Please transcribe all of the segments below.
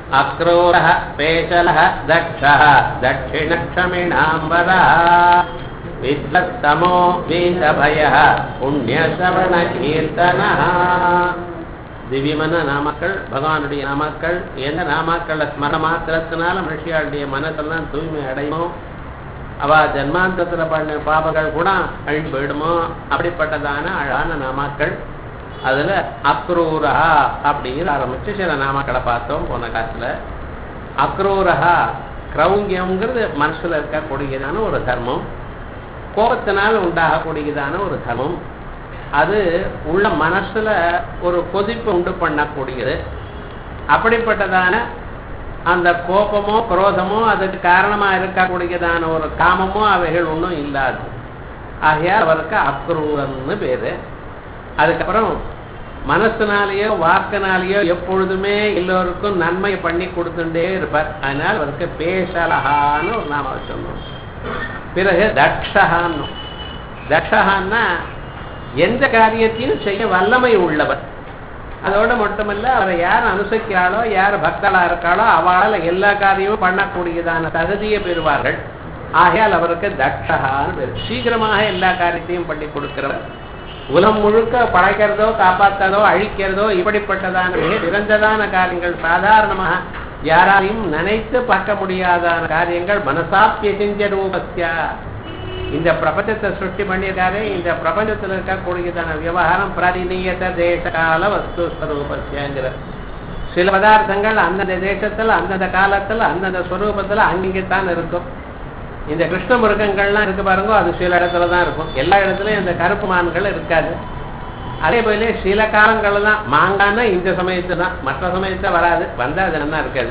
அக்ரோரஹ பேசலஹ தக்ஷஹ தட்சிணக்ஷமிணாம்பரஹ வித்வத்தமோ வீரபயஹ புண்ணியசவண கீர்த்தனஹ. திவ்யமான நாமக்கள், பகவானுடைய நாமக்கள். எந்த நாமக்களை ஸ்மரண மாத்திரத்தினால மனுஷியாளுடைய மனசெல்லாம் தூய்மை அடையுமோ, அவ ஜன்மாந்தத்துல பண்ண பாபங்கள் கூட அழிஞ்சு போயிடுமோ, அப்படிப்பட்டதான அழகான நாமாக்கள். அதுல அக்ரூரஹா அப்படின்னு ஆரம்பிச்சு சில நாமக்களை பார்த்தோம் போன காலத்துல. அக்ரூரஹா, கிரௌங்கியம்ங்கிறது மனசுல இருக்கக்கூடியதான ஒரு தர்மம், கோபத்தினால் உண்டாகக்கூடியதான ஒரு தர்மம். அது உள்ள மனசுல ஒரு கொதிப்பு உண்டு பண்ணக்கூடியது. அப்படிப்பட்டதான அந்த கோபமோ குரோதமோ அதுக்கு காரணமா இருக்கக்கூடியதான ஒரு காமமோ அவைகள் ஒன்றும் இல்லாது. ஆகையால் அவருக்கு அக்ரூரன்னு பேரு. அதுக்கப்புறம் மனசுனாலேயோ வாக்கினாலேயோ எப்பொழுதுமே எல்லோருக்கும் நன்மை பண்ணி கொடுத்துட்டே இருப்பார். அதனால் அவருக்கு பேசலஹான்னு ஒரு நாம சொன்னோம். பிறகு தக்ஷஹான்னு. தக்ஷஹான்னா எந்த காரியத்தையும் செய்ய வல்லமை உள்ளவர். அதோட மட்டுமல்ல, அவரை யார் அனுசரிக்கிறாளோ, யார் பக்தளா இருக்காளோ அவளால் எல்லா காரியமும் பண்ணக்கூடியதான தகுதியை பெறுவார்கள். ஆகையால் அவருக்கு தக்ஷஹான்னு பேர். சீக்கிரமாக எல்லா காரியத்தையும் பண்ணி கொடுக்கிறவர். உலகம் முழுக்க படைக்கிறதோ காப்பாற்றதோ அழிக்கிறதோ இப்படிப்பட்டதான மிக சிறந்ததான காரியங்கள், சாதாரணமாக யாராலையும் நினைத்து பார்க்க முடியாதான காரியங்கள் மனசாப்பிய செஞ்ச ரூபஸ்யா. இந்த பிரபஞ்சத்தை சிருஷ்டி பண்ணியிருக்காரு. இந்த பிரபஞ்சத்தில் இருக்கக்கூடியதான விவகாரம் பிரதிநியத தேச கால வஸ்து ஸ்வரூபஸ்யங்கிற சில பதார்த்தங்கள் அந்தந்த தேசத்துல அந்தந்த காலத்துல அந்தந்த ஸ்வரூபத்துல அங்கேத்தான் இருக்கும். இந்த கிருஷ்ண மிருகங்கள்லாம் இருக்கு பாருங்க, அது சில இடத்துல தான் இருக்கும். எல்லா இடத்துலயும் இந்த கருப்பு மான்கள் இருக்காது. அதே போல சில காலங்கள் தான் மாங்கான்னா இந்த சமயத்து தான், மற்ற சமயத்துல வராது, வந்தா அது நல்லா இருக்காது.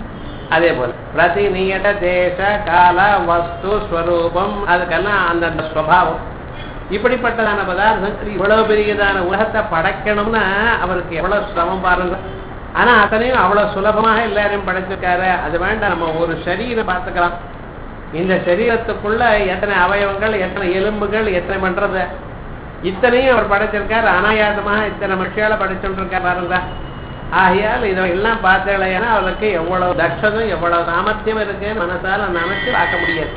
அதே போல பிரதிநியத தேச கால வஸ்து ஸ்வரூபம், அதுக்கெல்லாம் அந்தந்த ஸ்வபாவம். இப்படிப்பட்டதான பதார்த்தம் இவ்வளவு பெரியதான உலகத்தை படைக்கணும்னா அவருக்கு எவ்வளவு சிரமம் பாருங்க. ஆனா அத்தனையும் அவ்வளவு சுலபமாக எல்லாரையும் படைச்சிருக்காரு. அது வேண்டாம், நம்ம ஒரு சரீரம் பார்த்துக்கலாம். இந்த சரீரத்துக்குள்ள எத்தனை அவயவங்கள், எத்தனை எலும்புகள், எத்தனை பண்றது, இத்தனையும் அவர் படைச்சிருக்காரு. அனாயாசமாக இத்தனை மனுஷால படைச்சுட்டு இருக்காரு பாருங்க. ஆகையால் இதெல்லாம் பார்த்தேன்னா அவருக்கு எவ்வளவு தட்சதும் எவ்வளவு சாமர்த்தியம் இருக்குன்னு மனசால நினைச்சு பார்க்க முடியாது.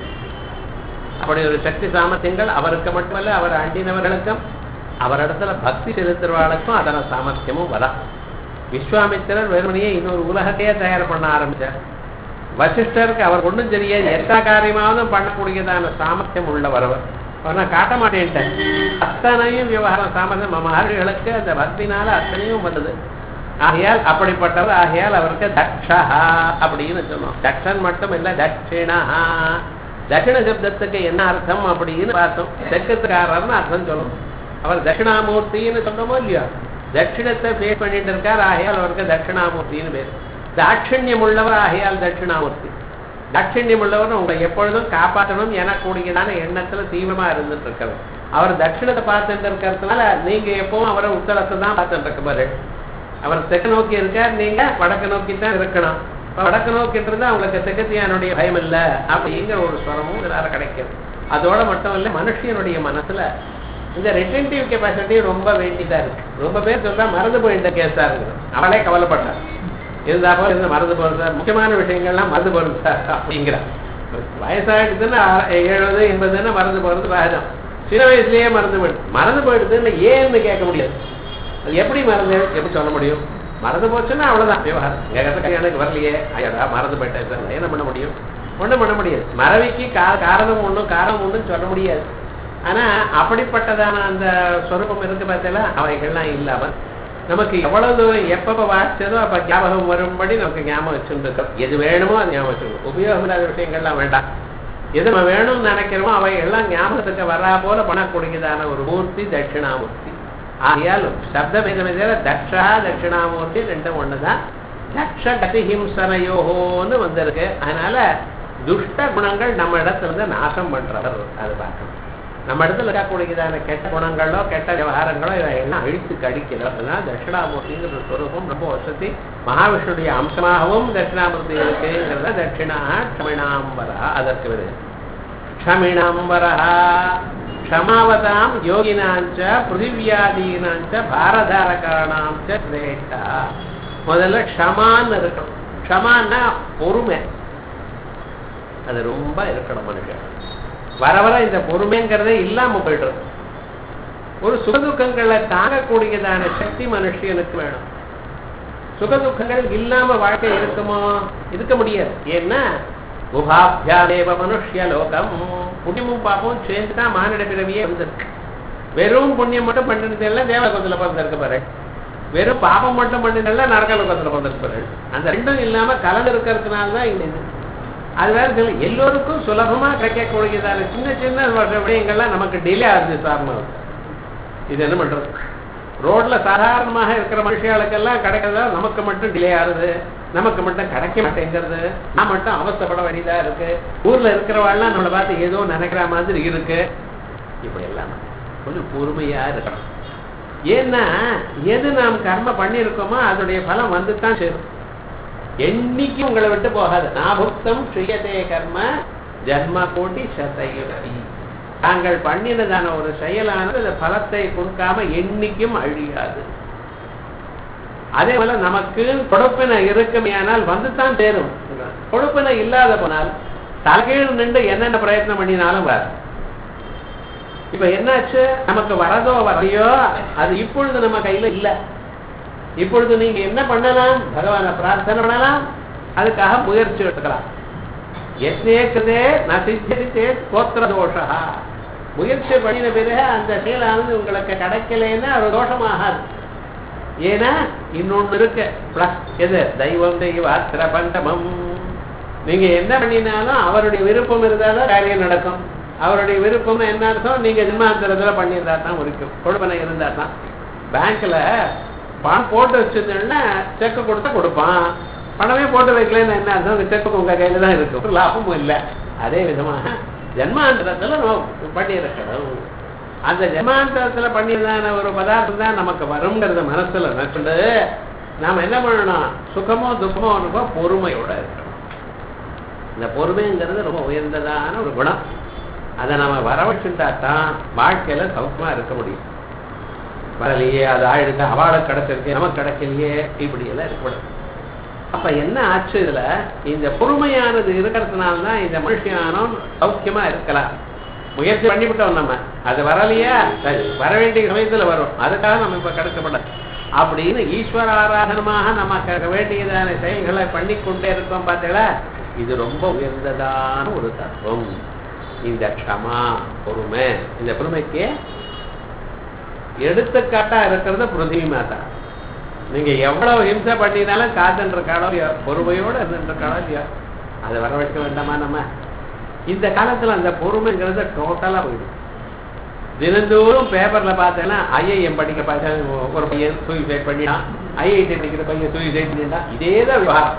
அப்படி ஒரு சக்தி சாமர்த்தியங்கள் அவருக்கு மட்டுமல்ல, அவர் அண்டினவர்களுக்கும் அவரிடத்துல பக்தி செலுத்துறவாளுக்கும் அதன சாமர்த்தியமும் வரலாம். விஸ்வாமித்திரர் வெறுமனையே இன்னொரு உலகத்தையே தயார் பண்ண ஆரம்பிச்சார். வசிஷ்டருக்கு அவர் ஒன்றும் தெரியாது, எல்லா காரியமாவது பண்ணக்கூடியதான சாமர்த்தியம் உள்ளவர் அவர். நான் காட்ட மாட்டேன்ட்டேன். அத்தனையும் விவகாரம் சாமர்த்தியம் மகர்களுக்கு அந்த பக்தினால அத்தனையும் வந்தது. ஆகையால் அப்படிப்பட்டவர். ஆகையால் அவருக்கு தக்ஷஹா அப்படின்னு சொன்னோம். தக்ஷன் மட்டும் இல்ல, தட்சிணஹா. தட்சிண சப்தத்துக்கு என்ன அர்த்தம் அப்படின்னு பார்த்தோம். தெற்கத்துக்காரர்னு அர்த்தம் சொல்லணும். அவர் தட்சிணாமூர்த்தின்னு சொன்னோமோ இல்லையோ, தட்சிணத்தை பேஸ் பண்ணிட்டு இருக்கார். ஆகையால் அவருக்கு தட்சிணாமூர்த்தின்னு பேர். தாட்சண்யம் உள்ளவர், ஆகையால் தட்சிணாமூர்த்தி. தாட்சண்யம் உள்ளவர் உங்களை எப்பொழுதும் காப்பாற்றணும் எனக்கூடியதான எண்ணத்துல தீவிரமா இருந்துட்டு இருக்கிறது. அவர் தட்சிணத்தை பார்த்துட்டு இருக்கிறதுனால நீங்க எப்பவும் அவரை உத்தரத்தை தான் பார்த்துட்டு இருக்க. அவர் தெற்கு நோக்கி இருக்கார், நீங்க வடக்கு நோக்கி தான் இருக்கணும். வடக்கு நோக்கிட்டு இருந்தா அவங்களுக்கு தெற்கத்தியானுடைய பயம் இல்லை அப்படிங்கிற ஒரு ஸ்வரமும் இதனால கிடைக்கிறது. அதோட மட்டும் இல்ல, மனுஷனுடைய மனசுல இந்த ரிட்டன்டிவ் கெப்பாசிட்டி ரொம்ப வேண்டியதா இருக்கு. ரொம்ப பேர் சொல்றா மறந்து போயிட்ட கேஸா இருக்குது, அவளே கவலைப்பட்டார். இருந்தா போல இருந்து மறந்து போறது சார், முக்கியமான விஷயங்கள்லாம் மறந்து போறது சார் அப்படிங்கிறார். வயசாயிடுதுன்னா 70 80 மறந்து போறது சகஜம். சில வயசுலயே மறந்து போயிடுதுன்னு ஏன்னு கேட்க முடியாது. அது எப்படி மறந்து எப்படி சொல்ல முடியும்? மறந்து போச்சுன்னா அவ்வளவுதான் விவகாரம். எனக்கு வரலையே, ஐயா மறந்து போயிட்டேன் சார், என்ன பண்ண முடியும்? ஒண்ணும் பண்ண முடியாது. மறவிக்கு காரணம் ஒன்றும் சொல்ல முடியாது. ஆனா அப்படிப்பட்டதான அந்த சொரூபம் இருக்கு பார்த்தீங்களா, அவைகள்லாம் இல்லாமல் நமக்கு எவ்வளவு தூரம் எப்பப்ப வாசிச்சதோ அப்ப ஞாபகம் வரும்படி நமக்கு ஞாபகம் வச்சுருக்கோம். எது வேணுமோ அது ஞாபகம் வச்சுருக்கோம். உபயோகம் இல்லாத விஷயங்கள்லாம் வேண்டாம். எது நம்ம வேணும்னு நினைக்கிறோமோ அவை எல்லாம் ஞாபகத்துக்கு வரா போல பண்ணக்கூடியதான ஒரு மூர்த்தி தட்சிணாமூர்த்தி. ஆகையால் சப்த பேதமேல தக்ஷா தட்சிணாமூர்த்தி ரெண்டும் ஒண்ணுதான். தக்ஷ கதிஹிம்சனயோகோன்னு வந்திருக்கு. அதனால துஷ்ட குணங்கள் நம்ம இடத்துல இருந்து நாசம் பண்றவர். அது பார்க்கணும். நம்ம இடத்துல இருக்கக்கூடியதான கெட்ட குணங்களோ கெட்ட விவகாரங்களோ இவையெல்லாம் அழித்து கடிக்கிறோம். அதனால தட்சிணாமூர்த்திங்கிற ஸ்வரூபம் ரொம்ப வசதி. மகாவிஷ்ணுடைய அம்சமாகவும் தட்சிணாமூர்த்தி இருக்குங்கிறத தட்சிணா க்ஷமிணாம்பரா. அதற்கு வருது க்ஷமிணாம்பரா. க்ஷமாவதாம் யோகினாஞ்ச பிருத்திவியாதீனாஞ்ச பாரதாரகாணாம் சிரேஷ்டா. முதல்ல க்ஷமான்னு இருக்கணும். க்ஷமான்னா பொறுமை, அது ரொம்ப இருக்கணும் மனுஷன். வர வர இந்த பொறுமைங்கிறதே இல்லாம போயிடுறது. ஒரு சுகதுக்கங்களை தாங்கக்கூடியதான சக்தி மனுஷனுக்கு வேணும். சுகதுக்கங்கள் இல்லாம வாழ்க்கை இருக்குமோ? இருக்க முடியாது. ஏன்னா உபாபியாதேவ மனுஷ்ய லோகம், புண்ணியமும் பாப்பமும் சேர்ந்துதான் மானிட பிறவியே வந்திருக்கு. வெறும் புண்ணியம் மட்டும் பண்ணிருந்தேன் தேவலோகத்துல பிறந்திருக்க பாரு, வெறும் பாபம் மட்டும் பண்ணிருந்தா நரகலோகத்துல பிறந்திருக்க பாரு. அந்த ரெண்டும் இல்லாம கலந்து இருக்கிறதுனாலதான் இந்த இது. அது வேற சொல்லி எல்லோருக்கும் சுலபமா கிடைக்கக்கூடியதான சின்ன சின்ன விடயங்கள்லாம் நமக்கு டிலே ஆகுது சார்மா. இது என்ன பண்றது? ரோட்ல சாதாரணமாக இருக்கிற மனுஷர்களுக்கெல்லாம் கிடைக்கிறதா நமக்கு மட்டும் டிலே ஆகுது, நமக்கு மட்டும் கிடைக்க மாட்டேங்கிறது, நான் மட்டும் அவசப்பட வேண்டியதா இருக்கு. ஊர்ல இருக்கிறவாள்லாம் நம்மளை பார்த்து ஏதோ நினைக்கிற மாதிரி இருக்கு. இப்படி எல்லாம் கொஞ்சம் பொறுமையா இருக்கணும். ஏன்னா எது நாம் கர்ம பண்ணியிருக்கோமோ அதோடைய பலம் வந்துதான் சேரும். என்னைக்கு உங்களை விட்டு போகாது. நாபுக்தம் ஸ்ரீயதே கர்ம ஜன்ம கோட்டி சதையுரி. தாங்கள் பண்ணினதான ஒரு செயலானது அந்த பலத்தை கொடுக்காம என்னைக்கும் அழியாது. அதே போல நமக்கு கொடுப்பினை இருக்குமையானால் வந்துதான் சேரும். கொடுப்பினை இல்லாத போனால் தலைகீழ் நின்று என்னென்ன பிரயத்னம் பண்ணினாலும் வர. இப்ப என்னாச்சு? நமக்கு வரதோ வரையோ அது இப்பொழுது நம்ம கையில இல்ல. இப்பொழுது நீங்க என்ன பண்ணலாம்? பகவானை பிரார்த்தனை பண்ணலாம், அதுக்காக முயற்சி எடுக்கலாம். எத்தேக்கதே நசித்தே கோத்திர தோஷா. முயற்சி பண்ணின பிறகு அந்த செயலானது உங்களுக்கு கிடைக்கலன்னா அது தோஷமாகாது. ஏன்னா இன்னொன்னு இருக்கு பிளஸ். எது? தெய்வம் தெய்வாத்திர பண்டமம். நீங்க என்ன பண்ணினாலும் அவருடைய விருப்பம் இருந்தாலும் காரியம் நடக்கும். அவருடைய விருப்பம் என்ன அர்த்தம்? நீங்க ஜென்மாந்தரத்துல பண்ணியிருந்தா தான் முடிக்கும். கொடுப்பனை இருந்தா தான். பேங்க்ல பணம் போட்டு வச்சிருந்தேன்னா செக்கு கொடுத்தா கொடுப்பான். பணமே போட்டு வைக்கலன்னு என்ன அர்த்தம்? செக்கு உங்க கையில தான் இருக்கும், லாபமும் இல்லை. அதே விதமாக ஜென்மாந்தரத்துல நம்ம பண்ணியிருக்கணும். அந்த ஜென்மாந்தரத்துல பண்ணியதான ஒரு பதார்த்தம் தான் நமக்கு வருங்கிறத மனசுல நினைச்சுட்டு நாம என்ன பண்ணணும்? சுகமோ துக்கமோ ஒன்றுக்கோ பொறுமையோட இருக்கணும். இந்த பொறுமைங்கிறது ரொம்ப உயர்ந்ததான ஒரு குணம். அதை நம்ம வரவச்சுட்டா தான் வாழ்க்கையில சௌக்கியமா இருக்க முடியும். வரலையே, அது ஆயிடுச்சு, அவளுக்கு கிடைச்சிருக்கு, நமக்கு கிடைக்கலையே, இப்படி எல்லாம் இருக்கக்கூடாது. அப்ப என்ன ஆச்சு? இதுல இந்த பொறுமையானது இருக்கிறதுனால்தான் இந்த மனுஷனும் சௌக்கியமா இருக்கலாம். முயற்சி பண்ணிவிட்டோம் நம்ம, அது வரலையா, சரி வர வேண்டிய சமயத்துல வரும், அதுக்காக நம்ம இப்ப கிடைக்கப்பட அப்படின்னு ஈஸ்வர ஆராதனமாக நமக்கு வேண்டியதான செயல்களை பண்ணி கொண்டே இருக்கோம். பார்த்தீங்களா? இது ரொம்ப உயர்ந்ததான ஒரு தத்துவம். இந்த க்ஷமா, பொறுமை. இந்த பொறுமைக்கு எடுத்துக்காட்டா இருக்கிறது பிருத்திவி மாதா. நீங்க எவ்வளவு ஹிம்சை பண்ணினாலும் காத்துன்ற காலம் பொறுமையோட இருந்துன்ற காலம் இல்லையா? அதை வர வைக்க வேண்டாமா நம்ம? இந்த காலத்துல அந்த பொறுமைங்கிறது டோட்டலா போயிடும். தினந்தோறும் பேப்பர்ல பார்த்தேன்னா ஐஐஎம் படிக்க பார்த்த ஒரு பையன் சூசைட் பண்ணிட்டான், ஐஐடி படிக்கிற பையன் சூசைட் பண்ணிட்டான். இதேதான் விவகாரம்.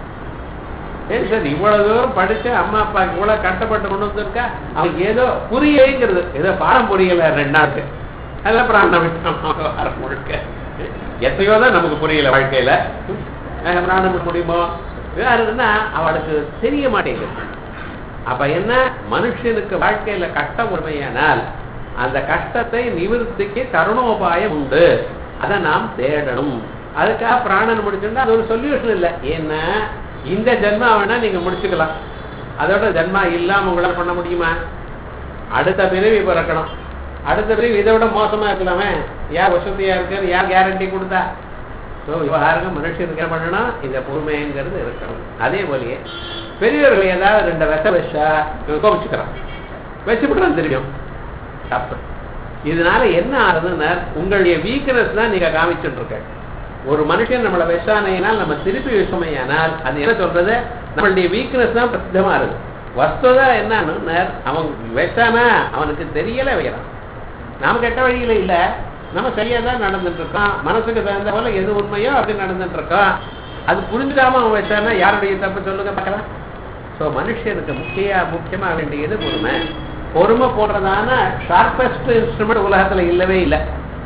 ஏன் சார் இவ்வளவு தூரம் படிச்சு அம்மா அப்பாவுக்கு இவ்வளவு கஷ்டப்பட்டு கொண்டு வந்திருக்கா, அவனுக்கு ஏதோ புரியலைங்கிறது, ஏதோ பாடம் புரியல 2 நாளுக்கு, அதெல்லாம் பிராணம் விட்டு முழுக்க எத்தையோ தான் நமக்கு புரியல வாழ்க்கையில. பிராணம் முடியுமோ யாருன்னா அவளுக்கு தெரிய மாட்டேங்குது. அப்ப என்ன? மனுஷனுக்கு வாழ்க்கையில கஷ்டம் உண்மையானால் அந்த கஷ்டத்தை நிவர்த்திக்கு கருணோபாயம் உண்டு. அதை நாம் தேடணும். அதுக்காக பிராணன் முடிச்சுட்டா அது ஒரு சொல்யூஷன் இல்லை. ஏன்னா இந்த ஜென்மா வேணா நீங்க முடிச்சுக்கலாம், அதோட ஜென்மா இல்லாம உங்களால பண்ண முடியுமா? அடுத்த பிறவி பிறக்கணும். அடுத்த பிறவி இதை விட மோசமா இருக்கலாமே. யார் வசதியா இருக்கு, யார் கேரண்டி கொடுத்தா? ஸோ விவகாரங்க மனுஷனுக்கு என்ன பண்ணணும்? இந்த பொறுமைங்கிறது இருக்கணும். அதே போலயே பெரியவர்கள் ஏதாவது 2 விஷம் வச்சா கோபிச்சுக்கிறான், வச்சுவிட்டுறான் தெரியும் தப்பு. இதனால என்ன ஆகுதுன்னா உங்களுடைய வீக்னஸ் தான் நீங்க காமிச்சுட்டு இருக்க. ஒரு மனுஷன் நம்மளை விஷானையினால் நம்ம திருப்பி விஷமையானால் அது என்ன சொல்றது? நம்மளுடைய வீக்னஸ் தான் பிரசித்தமா இருக்கு. வஸ்துதான் என்ன? அவன் விஷானா அவனுக்கு தெரியல வைக்கிறான். நாம கெட்ட வழியில இல்ல, நம்ம சரியா தான் நடந்துட்டு இருக்கோம். மனசுக்கு தகுந்த போல எது உண்மையோ அப்படி நடந்துட்டு இருக்கோம். அது புரிஞ்சுக்காம அவன் வச்சானா யாருடைய தப்பு சொல்லுங்க பார்க்கலாம். ஸோ மனுஷனுக்கு முக்கியமா வேண்டியது பொறுமை. பொறுமை போடுறதான ஷார்பஸ்ட் இன்ஸ்ட்ருமெண்ட் உலகத்துல இல்லவே இல்லை.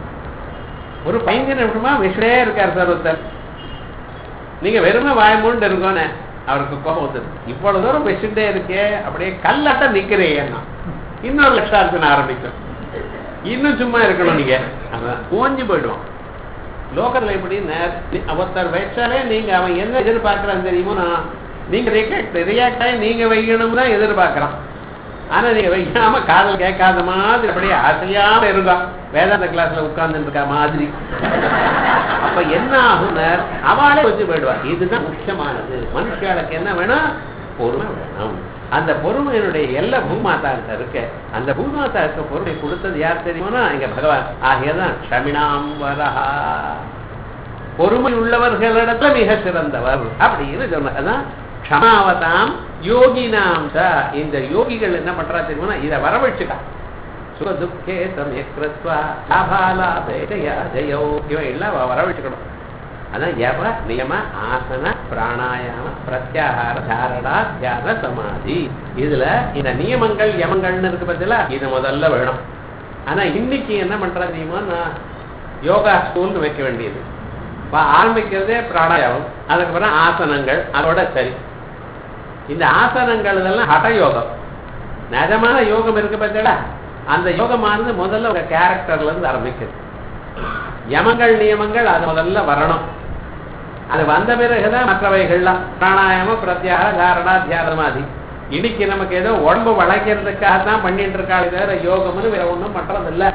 ஒரு பையன் எப்படிமா விஷயே இருக்கார் சார் ஒருத்தர், நீங்க வெறுமை வாயமூண்டு இருக்கோன்னு அவருக்கு கோபம் வந்துரு. இவ்வளவு தூரம் வச்சுட்டே இருக்கே, அப்படியே கல்லாட்டம் நிக்கிறேன், இன்னொரு லட்சம் இருக்குன்னு ஆரம்பிக்கும். இன்னும் சும்மா இருக்கணும் நீங்க, ஓஞ்சி போயிடுவோம். லோகத்துல எப்படின்னு ஒருத்தர் வச்சாலே நீங்க அவன் என்ன எதிர்பார்க்கறான்னு தெரியுமோ நீங்க ரியாக்ட் ஆகி நீங்க வைக்கணும் தான் எதிர்பார்க்கறான். ஆனா நீங்க வைக்காம காதல் கேட்காத மாதிரி அப்படியே அசையாம இருக்கும் வேதாந்த கிளாஸ்ல உட்கார்ந்துட்டு இருக்கா மாதிரி. அப்ப என்ன ஆகுனர் அவளே வச்சு போயிடுவா. இதுதான் முக்கியமானது. மனுஷாளுக்கு என்ன வேணும்? பொறுமை வேணும். அந்த பொறுமையினுடைய எல்லா பூமாதாட்ட இருக்கு. அந்த பூமாதாருக்கு பொறுமை கொடுத்தது யார் தெரியுமா? எங்க பகவான். ஆகியதான் க்ஷமிணாம் வரஹா, பொறுமை உள்ளவர்களிடத்துல மிக சிறந்தவர் அப்படின்னு சொன்னதான் க்ஷமாவதாம் யோகினாம். இந்த யோகிகள் என்ன பண்றா தெரியுமா? இதை வரவழைச்சுட்டா. சுகதுக்கே சமயக்ரத்வா லாபாலாபே ஜயோ இவன் எல்லாம் வரவழைச்சுக்கணும். அதான் யவ நியம ஆசன பிராணாயாம பிரத்யாகார தாரணா தியான சமாதி. இதுல இந்த நியமங்கள் யமங்கள்னு இருக்கு பத்தில இது முதல்ல வேணும். ஆனா இன்னைக்கு என்ன பண்றா தெரியுமா? நான் யோகா ஸ்கூல்னு வைக்க வேண்டியது. ஆரம்பிக்கிறதே பிராணாயாமம், அதுக்கப்புறம் ஆசனங்கள், அதோட சரி. இந்த ஆசனங்கள் இதெல்லாம் ஹட யோகம். நிஜமான யோகம் இருக்கு பார்த்தா அந்த யோகமானது முதல்ல உங்க கேரக்டர்ல இருந்து ஆரம்பிக்குது. யமங்கள் நியமங்கள் அது முதல்ல வரணும். அது வந்த பிறகுதான் மற்றவைகள்லாம் பிராணாயாமம் பிரத்யாக தாரணா தியானமாதி. இன்னைக்கு நமக்கு ஏதோ உடம்பு வளைக்கிறதுக்காக தான் பண்ணிட்டு இருக்காள், தவிர யோகம்னு வேற ஒன்றும் பண்றதில்லை.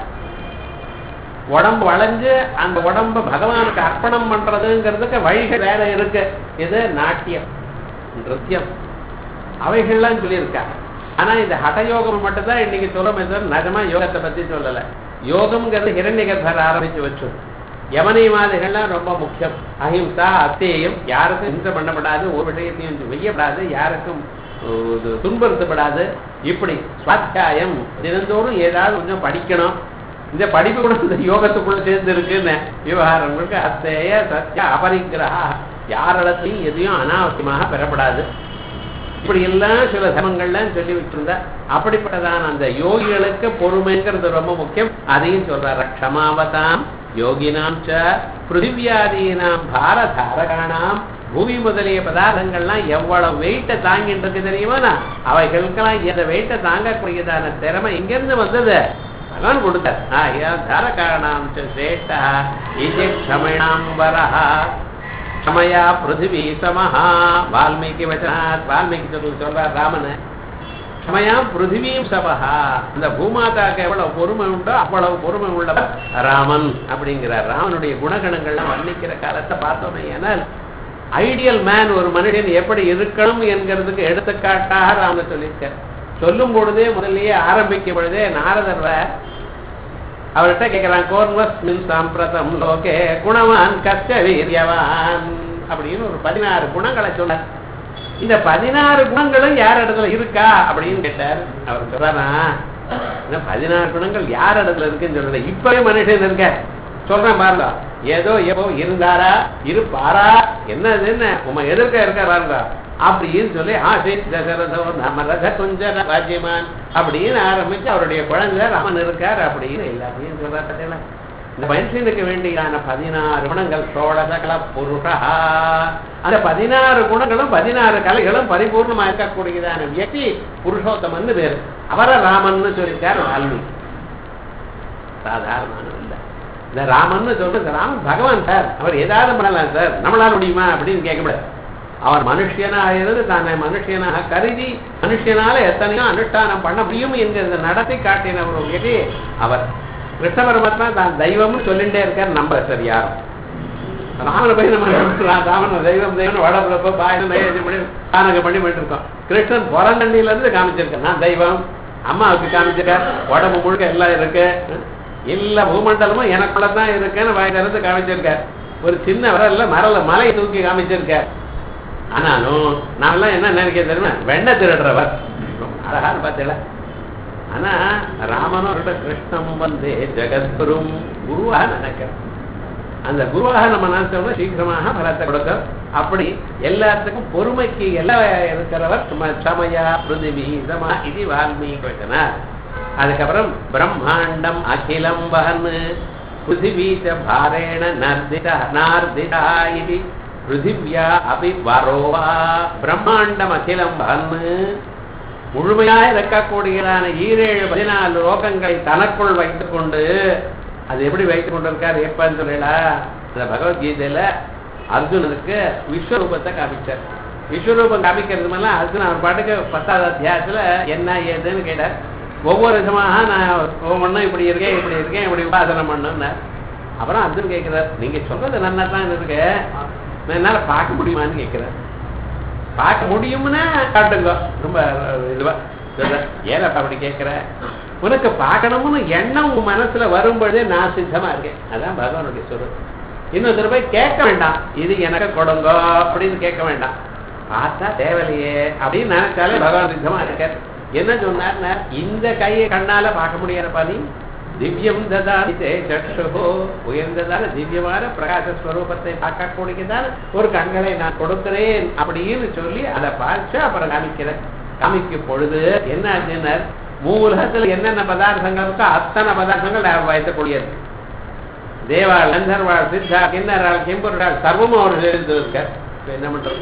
உடம்பு வளைஞ்சு அந்த உடம்பு பகவானுக்கு அர்ப்பணம் பண்றதுங்கிறதுக்கு வழிகள் வேற இருக்கு. இது நாட்டியம், நிருத்தியம், அவைகள்லாம் சொல்லியிருக்கா. ஆனா இந்த ஹடயோகம் மட்டும்தான் இன்னைக்கு சொல்லுமே தவிர நிஜமா யோகத்தை பத்தி சொல்லல. யோகம்ங்கிறது ஹிரண்யகர்பர் ஆரம்பிச்சு வச்சோம். யமனியமாதிகள்லாம் ரொம்ப முக்கியம். அஹிம்சா, அத்தேயம், யாருக்கும் ஹிம்சை பண்ணப்படாது, ஒரு விஷயத்தையும் வெய்யப்படாது, யாருக்கும் துன்புறுத்தப்படாது. இப்படி சுவாத்தியாயம், தினந்தோறும் ஏதாவது கொஞ்சம் படிக்கணும். இந்த படிப்பு கூட இந்த யோகத்துக்குள்ள சேர்ந்து இருக்குன்னு விவகாரங்களுக்கு அத்தேய சத்திய அபரிக்கிரகா, யாரிடத்தையும் எதையும் அனாவசியமாக பெறப்படாது. இப்படி எல்லாம் சில தர்மங்கள்லாம் சொல்லி வச்சிருந்தா. அப்படிப்பட்டதான் அந்த யோகிகளுக்கு பொறுமைங்கிறது ரொம்ப முக்கியம். அதையும் சொல்றாரு. க்ஷமாவதாம் யோகினாம் ச பிருத்திவியாதீனாம் பாரதாரகானாம். பூமி முதலிய பதார்த்தங்கள்லாம் எவ்வளவு வெயிட்ட தாங்கிட்டு இருக்கு தெரியுமா? அவைகளுக்கெல்லாம் இந்த வெயிட்ட தாங்கக்கூடியதான திறமை இங்கிருந்து வந்தது பகவான் கொடுத்தார். தாரகாணாம் சேஷ்டா இது க்ஷமணாம் வரஹா க்ஷமயா பிருத்திவி சமஹா. வால்மீகி வச்சனாத் வால்மீகி சொல்றார் ராமன். க்ஷமயா பிருத்திவியும் சமஹா. இந்த பூமாதாக்கு எவ்வளவு பொறுமை உண்டோ அவ்வளவு பொறுமை உள்ளவர் ராமன் அப்படிங்கிறார். ராமனுடைய குணகணங்கள்லாம் வர்ணிக்கிற காலத்தை பார்த்தோமே. ஏனால் ஐடியல் மேன், ஒரு மனுஷன் எப்படி இருக்கணும் என்கிறதுக்கு எடுத்துக்காட்டாக ராமன் சொல்லியிருக்க. சொல்லும் பொழுதே முதல்லயே ஆரம்பிக்கும் பொழுதே நாரதர் அவர்கிட்ட கேட்கிறான், கோர்வஸ்மின் சாம்பிரதம் லோகே குணவான் கஷ்ட வீரியவான் அப்படின்னு ஒரு 16 குணங்களை சொல்ல. இந்த 16 குணங்களும் யார் இடத்துல இருக்கா அப்படின்னு கேட்டார். அவர் சொல்றாரா, 16 குணங்கள் யார் இடத்துல இருக்குன்னு சொல்றேன். இப்பவே மனுஷன் இருக்க சொல்றேன் பாருங்க. ஏதோ எப்போ இருந்தாரா இருப்பாரா என்ன உமா எதிர்க்க இருக்க பாருங்க அப்படின்னு சொல்லி ஆசித் தசரதோ நமரத குஞ்சர ராஜ்யமான் அப்படின்னு ஆரம்பிச்சு அவருடைய குழந்தை ராமன் இருக்கார் அப்படின்னு எல்லாத்தையும் சொல்றாங்க. இந்த மனுஷனுக்கு வேண்டியான 16 குணங்கள் சோழசகல புருஷா. அந்த 16 குணங்களும் 16 கலைகளும் பரிபூர்ணமா இருக்கக்கூடியதான வியக்தி புருஷோத்தமன் பேரு. அவரை ராமன் சொல்லியிருக்கார் வால்மீகி. சாதாரண இல்லை. இந்த ராமன் சொல்றது ராமன் பகவான் சார், அவர் ஏதாவது பண்ணலாம் சார், நம்மளால முடியுமா அப்படின்னு கேட்கக்கூடாது. அவர் மனுஷனாக இருந்து தன்னை மனுஷனாக கருதி மனுஷனால எத்தனையோ அனுஷ்டானம் பண்ண முடியும் என்கிறத நடத்தி காட்டின ஒரு வியக்தி அவர். கிருஷ்ண பரமாத்மா தான் தெய்வம்னு சொல்லிட்டே இருக்கார். நம்ப சார் யாரும் ராமனை போய் நம்ம ராமன் தெய்வம் தெய்வம் வடப்புறப்ப பாயனம் பண்ணி தானக பண்ணி பண்ணிட்டு இருக்கோம். கிருஷ்ணன் புறந்தண்டியில இருந்து காமிச்சிருக்கேன் நான் தெய்வம். அம்மாவுக்கு காமிச்சிருக்கார். உடம்பு முழுக்க எல்லாம் இருக்கு, எல்லா பூமண்டலமும் எனக்குள்ளதான் இருக்குன்னு வாயிலிருந்து காமிச்சிருக்கார். ஒரு சின்ன வரல மலையை தூக்கி காமிச்சிருக்கார். ஆனாலும் நான்லாம் என்ன நினைக்க தெரியுமா, வெண்ண திருடுறவர் அழகான்னு பார்த்தல. ஆனா ராமனோட கிருஷ்ணம் வந்து ஜெகத்குரும் குருவாக நினைக்கிறேன். அந்த குருவாக நம்ம நினைச்சோம்னா சீக்கிரமாக பலத்தை கொடுக்க. அப்படி எல்லாத்துக்கும் பொறுமைக்கு எல்லாம் இருக்கிறவர் சமயா பிருத்திவி சமா இது வால்மீகி வச்சனார். அதுக்கப்புறம் பிரம்மாண்டம் அகிலம் வஹன் பிருத்திவீச்ச பாரேண நார்திதா இது பிருத்திவியா அபி வரோவா. பிரம்மாண்டம் அகிலம் வஹன் முழுமையாக இருக்கக்கூடியதான 7-14 லோகங்களை தனக்குள் வைத்துக் கொண்டு, அது எப்படி வைத்துக் கொண்டிருக்காரு எப்பன்னு சொல்லல, அந்த பகவத்கீதையில அர்ஜுனனுக்கு விஸ்வரூபத்தை காமிச்சார். விஸ்வரூபம் காமிக்கிறது மேல அர்ஜுன் அவர் பாட்டுக்கு 10வது அத்தியாயத்துல என்ன ஏதுன்னு கேட்டார். ஒவ்வொரு விதமாக நான் ஒவ்வொன்றும் இப்படி இருக்கேன் இப்படி உபாசனை பண்ணுன்னு. அப்புறம் அர்ஜுன் கேட்கிறார், நீங்க சொல்றது நல்லா தான் இருக்கு, நான் என்னால பார்க்க முடியுமான்னு கேட்கிறார். பார்க்க முடியும்னா காட்டுங்க. ரொம்ப இதுவா ஏலப்பா அப்படி கேட்கிற, உனக்கு பார்க்கணும்னு எண்ணம் உன் மனசுல வரும்பொழுதே நான் சித்தமா இருக்கேன். அதான் பகவானுடைய சொல்றது. இன்னும் திரும்ப கேட்க வேண்டாம், இது எனக்கு கொடுங்க அப்படின்னு கேட்க வேண்டாம். பார்த்தா தேவையில்லையே அப்படின்னு நினைச்சாலே பகவான் சித்தமா இருக்க. என்ன சொன்னார்னா, இந்த கையை கண்ணால பார்க்க முடியாதப்பா, நீ திவ்யம் ததாமி தே சக்ஷுஹோ, உயர்ந்ததான திவ்யமான பிரகாசஸ்வரூபத்தை பார்க்கக்கூடியதான ஒரு கண்களை நான் கொடுக்கிறேன் அப்படின்னு சொல்லி அதை பார்த்து அப்புறம் காமிக்கும் பொழுது என்ன ஆச்சுன்னா, மூலகத்தில் என்னென்ன பதார்த்தங்கள் இருக்கோ அத்தனை பதார்த்தங்கள் வைக்கக்கூடியது. தேவாள், கந்தர்வாள், சித்தா, கிண்ணறாள், கெம்புராள் சர்வமும் அவர் இருக்க. என்ன பண்றது?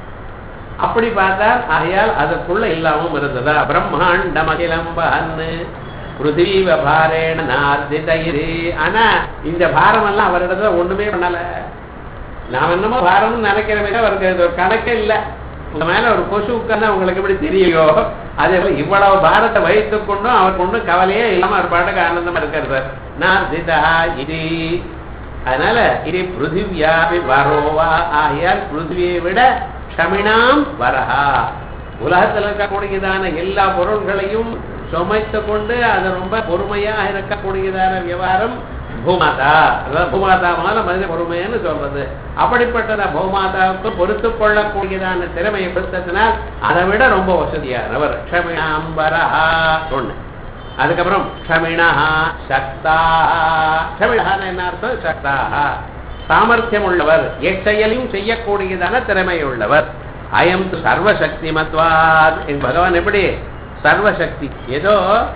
அப்படி பார்த்தால் ஆகையால் அதற்குள்ள இல்லாமல் இருந்ததா பிரம்மாண்டம் அகிலம்பன்னு பிருத்திவீவ பாரேண நார்திதயிரி. ஆனா இந்த பாரம் எல்லாம் அவரிடத்துல ஒண்ணுமே பண்ணல. நாம் என்னமோ பாரம்னு நினைக்கிறமே, அவருக்கு ஒரு கணக்கே இல்லை. உங்க மேல ஒரு கொசு உட்கார்ந்து உங்களுக்கு எப்படி தெரியுமோ அதே போல இவ்வளவு பாரத்தை வைத்துக் கொண்டும் அவருக்கு ஒன்றும் கவலையே இல்லாம அவர் பாட்டுக்கு ஆனந்தமா இருக்காரு. நார்திதா இது. அதனால இது பிருத்திவியாபி வரோவா, ஆகையால் பிருத்திவியை விட க்ஷமிணாம் வரஹா, உலகத்தில் இருக்கக்கூடியதான எல்லா பொருள்களையும் சுமைத்து கொண்டு அது ரொம்ப பொறுமையாக இருக்கக்கூடியதான விவகாரம் பூமாதா. அதாவது பூமாதா மேல மனித பொறுமைன்னு சொல்றது. அப்படிப்பட்ட பூமாதாவுக்கு பொறுத்து கொள்ளக்கூடியதான திறமையை பொறுத்ததினால் அதை விட ரொம்ப வசதியானவர். க்ஷமிணாம் வரஹா ஒண்ணு. அதுக்கப்புறம் க்ஷமிணா சக்தா. க்ஷமிணான்னு என்ன அர்த்தம்? சக்தாஹா, சாமர்த்தியம் உள்ளவர், எச்செயலையும் செய்யக்கூடியதான திறமை உள்ளவர். அயம் சர்வசக்தி மத்வாத். என் பகவான் எப்படி சர்வசக்தி, ஏதோ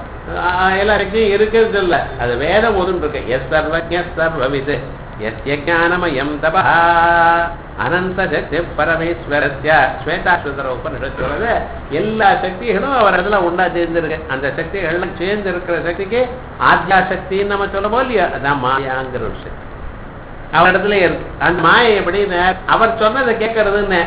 எல்லா சக்தியும் இருக்குன்னு சொல்ல, அது வேதம் ஒதுன்னு இருக்கு. எஸ் சர்வஜ சர்வவித் எஸ்ய ஞானமயம் தபா அனந்த சக்தி பரமேஸ்வரஸ்ய. ஸ்வேதாஸ்வதர உபனிஷத்து சொல்றது எல்லா சக்திகளும் அவர் அதுல உண்டா சேர்ந்திருக்கு. அந்த சக்திகள்லாம் சேர்ந்து இருக்கிற சக்திக்கு ஆத்யா சக்தின்னு நம்ம சொல்ல இல்லையா, அதான் மாயாங்கிற ஒரு சக்தி அவர் இடத்துல இருக்கு. அந்த மாயை எப்படின்னு அவர் சொன்னதை கேட்கறதுன்னு